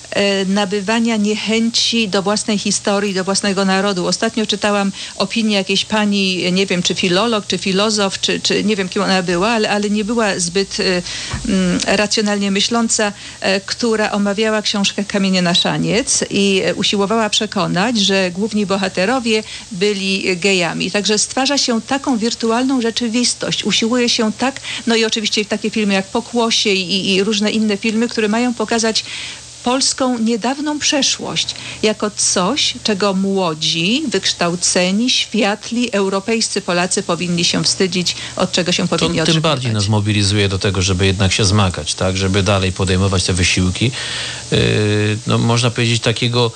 nabywania niechęci do własnej historii, do własnego narodu. Ostatnio czytałam opinię jakiejś pani, nie wiem, czy filolog, czy filozof, czy, czy nie wiem, kim ona była, ale, ale nie była zbyt y, y, racjonalnie myśląca, y, która omawiała książkę Kamienie na szaniec i y, usiłowała przekonać, że główni bohaterowie byli gejami. Także stwarza się taką wirtualną rzeczywistość. Usiłuje się tak, no i oczywiście takie filmy jak Pokłosie i, i różne inne filmy, które mają pokazać polską niedawną przeszłość jako coś, czego młodzi, wykształceni, światli, europejscy Polacy powinni się wstydzić, od czego się powinni to odżegnywać. Tym bardziej nas mobilizuje do tego, żeby jednak się zmagać, tak, żeby dalej podejmować te wysiłki. Yy, no, można powiedzieć takiego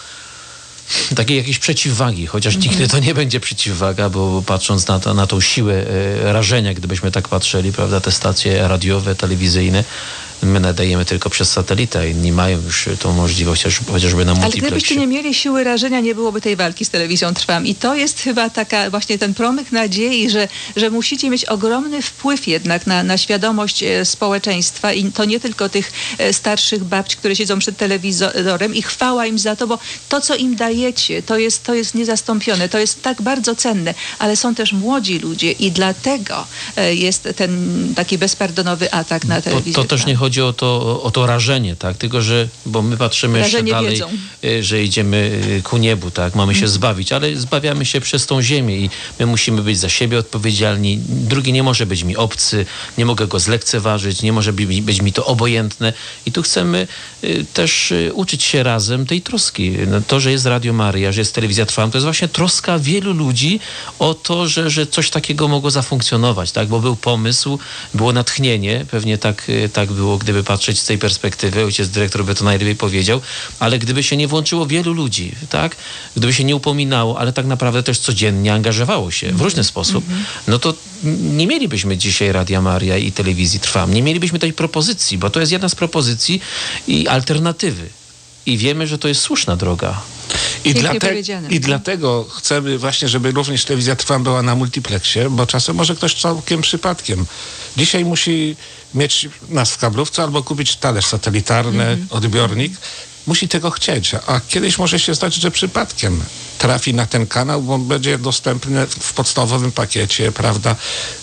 takiej jakiejś przeciwwagi, chociaż mm-hmm. nigdy to nie będzie przeciwwaga, bo patrząc na, to, na tą siłę e, rażenia, gdybyśmy tak patrzyli, prawda, te stacje radiowe, telewizyjne, my nadajemy tylko przez satelitę, a inni mają już tą możliwość chociażby na multiplexie. Ale gdybyście nie mieli siły rażenia, nie byłoby tej walki z telewizją Trwam. I to jest chyba taka właśnie ten promyk nadziei, że, że musicie mieć ogromny wpływ jednak na, na świadomość e, społeczeństwa i to nie tylko tych e, starszych babci, które siedzą przed telewizorem i chwała im za to, bo to, co im dajecie, to jest, to jest niezastąpione, to jest tak bardzo cenne, ale są też młodzi ludzie i dlatego e, jest ten taki bezpardonowy atak na telewizję To, to też nie chodzi o to, o to rażenie, tak? Tylko, że, bo my patrzymy rażenie jeszcze dalej, wiedzą. że idziemy ku niebu, tak? Mamy się zbawić, ale zbawiamy się przez tą ziemię i my musimy być za siebie odpowiedzialni. Drugi nie może być mi obcy, nie mogę go zlekceważyć, nie może być, być mi to obojętne i tu chcemy y, też y, uczyć się razem tej troski. No, to, że jest Radio Maryja, że jest Telewizja Trwam, to jest właśnie troska wielu ludzi o to, że, że coś takiego mogło zafunkcjonować, tak? Bo był pomysł, było natchnienie, pewnie tak, y, tak było, gdyby patrzeć z tej perspektywy, ojciec dyrektor by to najlepiej powiedział, ale gdyby się nie włączyło wielu ludzi, tak? Gdyby się nie upominało, ale tak naprawdę też codziennie angażowało się w różny sposób, no to nie mielibyśmy dzisiaj Radia Maryja i Telewizji Trwam. Nie mielibyśmy tej propozycji, bo to jest jedna z propozycji i alternatywy. I wiemy, że to jest słuszna droga. I, dlate, I dlatego chcemy właśnie, żeby również Telewizja Trwam była na multiplexie, bo czasem może ktoś całkiem przypadkiem. Dzisiaj musi mieć nas w kablówce albo kupić talerz satelitarny, mm. odbiornik. Musi tego chcieć, a kiedyś może się stać, że przypadkiem trafi na ten kanał, bo będzie dostępny w podstawowym pakiecie, prawda,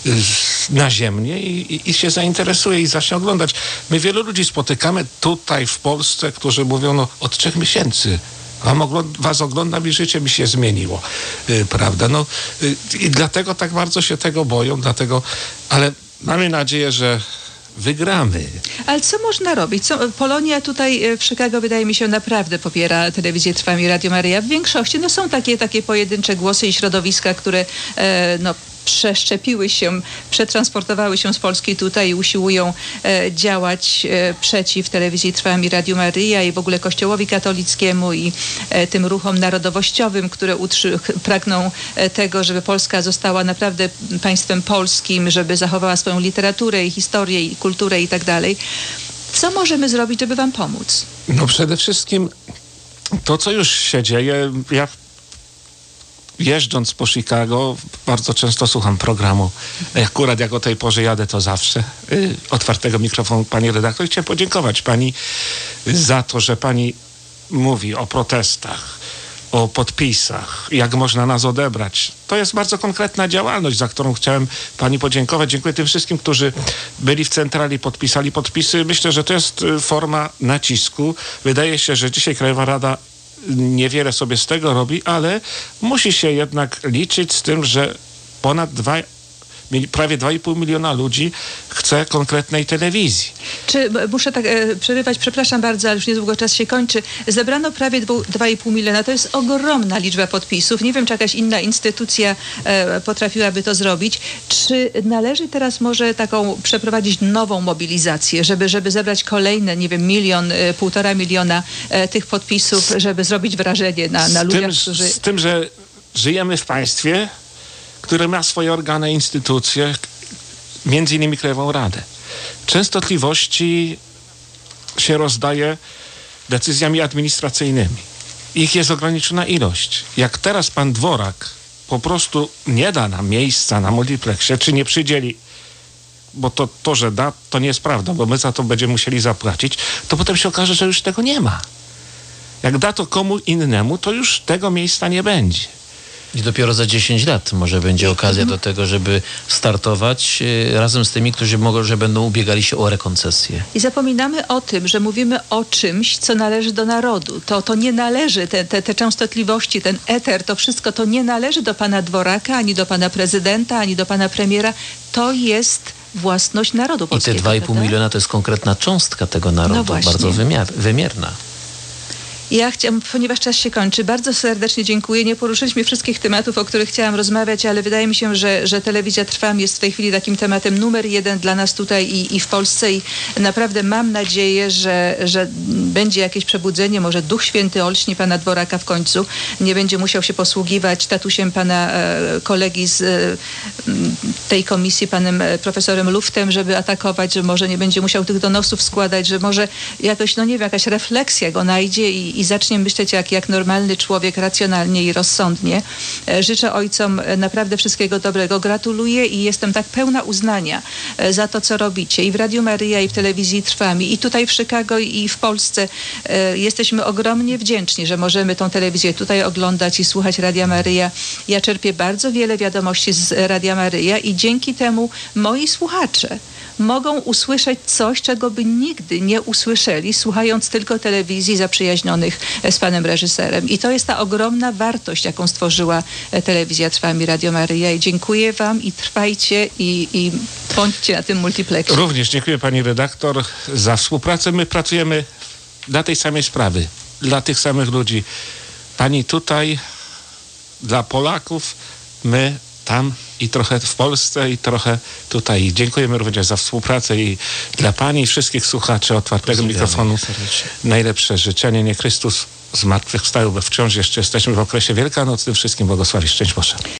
naziemnie i, i, i się zainteresuje i zacznie oglądać. My wielu ludzi spotykamy tutaj w Polsce, którzy mówią, no od trzech miesięcy Wam ogląd- was oglądam i życie mi się zmieniło, yy, prawda, no yy, i dlatego tak bardzo się tego boją, dlatego, ale mamy nadzieję, że wygramy. Ale co można robić? Co, Polonia tutaj w Chicago, wydaje mi się, naprawdę popiera Telewizję Trwam i Radio Maryja. W większości no, są takie, takie pojedyncze głosy i środowiska, które e, no, przeszczepiły się, przetransportowały się z Polski tutaj i usiłują e, działać e, przeciw Telewizji Trwam i Radiu Maryja i w ogóle Kościołowi katolickiemu i e, tym ruchom narodowościowym, które utrzy, pragną e, tego, żeby Polska została naprawdę państwem polskim, żeby zachowała swoją literaturę i historię i kulturę i tak dalej. Co możemy zrobić, żeby wam pomóc? No przede wszystkim to, co już się dzieje, ja jeżdżąc po Chicago, bardzo często słucham programu. Akurat jak o tej porze jadę, to zawsze yy, otwartego mikrofonu, pani redaktor. Chciałem podziękować pani za to, że pani mówi o protestach, o podpisach, jak można nas odebrać. To jest bardzo konkretna działalność, za którą chciałem pani podziękować. Dziękuję tym wszystkim, którzy byli w centrali, podpisali podpisy. Myślę, że to jest forma nacisku. Wydaje się, że dzisiaj Krajowa Rada niewiele sobie z tego robi, ale musi się jednak liczyć z tym, że ponad dwa, prawie dwa i pół miliona ludzi chce konkretnej telewizji. Czy, muszę tak e, przerywać, przepraszam bardzo, ale już niedługo czas się kończy. Zebrano prawie dwa i pół miliona. To jest ogromna liczba podpisów. Nie wiem, czy jakaś inna instytucja e, potrafiłaby to zrobić. Czy należy teraz może taką przeprowadzić nową mobilizację, żeby, żeby zebrać kolejne, nie wiem, milion, e, półtora miliona e, tych podpisów, żeby zrobić wrażenie na, na z ludziach, tym, którzy... Z tym, że żyjemy w państwie, które ma swoje organy, instytucje, między innymi Krajową Radę. Częstotliwości się rozdaje decyzjami administracyjnymi. Ich jest ograniczona ilość. Jak teraz pan Dworak po prostu nie da nam miejsca na multiplexie, czy nie przydzieli, bo to, to, że da, to nie jest prawda, bo my za to będziemy musieli zapłacić, to potem się okaże, że już tego nie ma. Jak da to komu innemu, to już tego miejsca nie będzie. I dopiero za dziesięć lat może będzie okazja do tego, żeby startować e, razem z tymi, którzy mogą, że będą ubiegali się o rekoncesję. I zapominamy o tym, że mówimy o czymś, co należy do narodu. To, to nie należy, te, te, te częstotliwości, ten eter, to wszystko, to nie należy do pana Dworaka, ani do pana prezydenta, ani do pana premiera. To jest własność narodu polskiego. I te dwa i pół prawda? miliona to jest konkretna cząstka tego narodu, No właśnie. bardzo wymiar, wymierna. Ja chciałam, ponieważ czas się kończy, bardzo serdecznie dziękuję. Nie poruszyliśmy wszystkich tematów, o których chciałam rozmawiać, ale wydaje mi się, że, że Telewizja Trwam jest w tej chwili takim tematem numer jeden dla nas tutaj i, i w Polsce i naprawdę mam nadzieję, że, że będzie jakieś przebudzenie, może Duch Święty olśni pana Dworaka w końcu, nie będzie musiał się posługiwać statusem pana e, kolegi z e, tej komisji, panem e, profesorem Luftem, żeby atakować, że może nie będzie musiał tych donosów składać, że może jakoś, no nie wiem, jakaś refleksja go najdzie i, i zacznie myśleć jak, jak normalny człowiek, racjonalnie i rozsądnie. E, Życzę ojcom e, naprawdę wszystkiego dobrego. Gratuluję i jestem tak pełna uznania e, za to, co robicie i w Radiu Maryja, i w Telewizji Trwam, i tutaj w Chicago, i w Polsce. E, Jesteśmy ogromnie wdzięczni, że możemy tą telewizję tutaj oglądać i słuchać Radia Maryja. Ja czerpię bardzo wiele wiadomości z Radia Maryja i dzięki temu moi słuchacze mogą usłyszeć coś, czego by nigdy nie usłyszeli, słuchając tylko telewizji zaprzyjaźnionych z panem reżyserem. I to jest ta ogromna wartość, jaką stworzyła Telewizja Trwam i Radio Maryja. I dziękuję wam i trwajcie i, i bądźcie na tym multiplexie. Również dziękuję pani redaktor za współpracę. My pracujemy dla tej samej sprawy, dla tych samych ludzi. Pani tutaj, dla Polaków, my tam i trochę w Polsce i trochę tutaj. Dziękujemy również za współpracę i dla pani i wszystkich słuchaczy Otwartego Mikrofonu najlepsze życzenie. Niech Chrystus zmartwychwstał, bo wciąż jeszcze jesteśmy w okresie wielkanocnym. Wszystkim błogosławi. Szczęść Boże.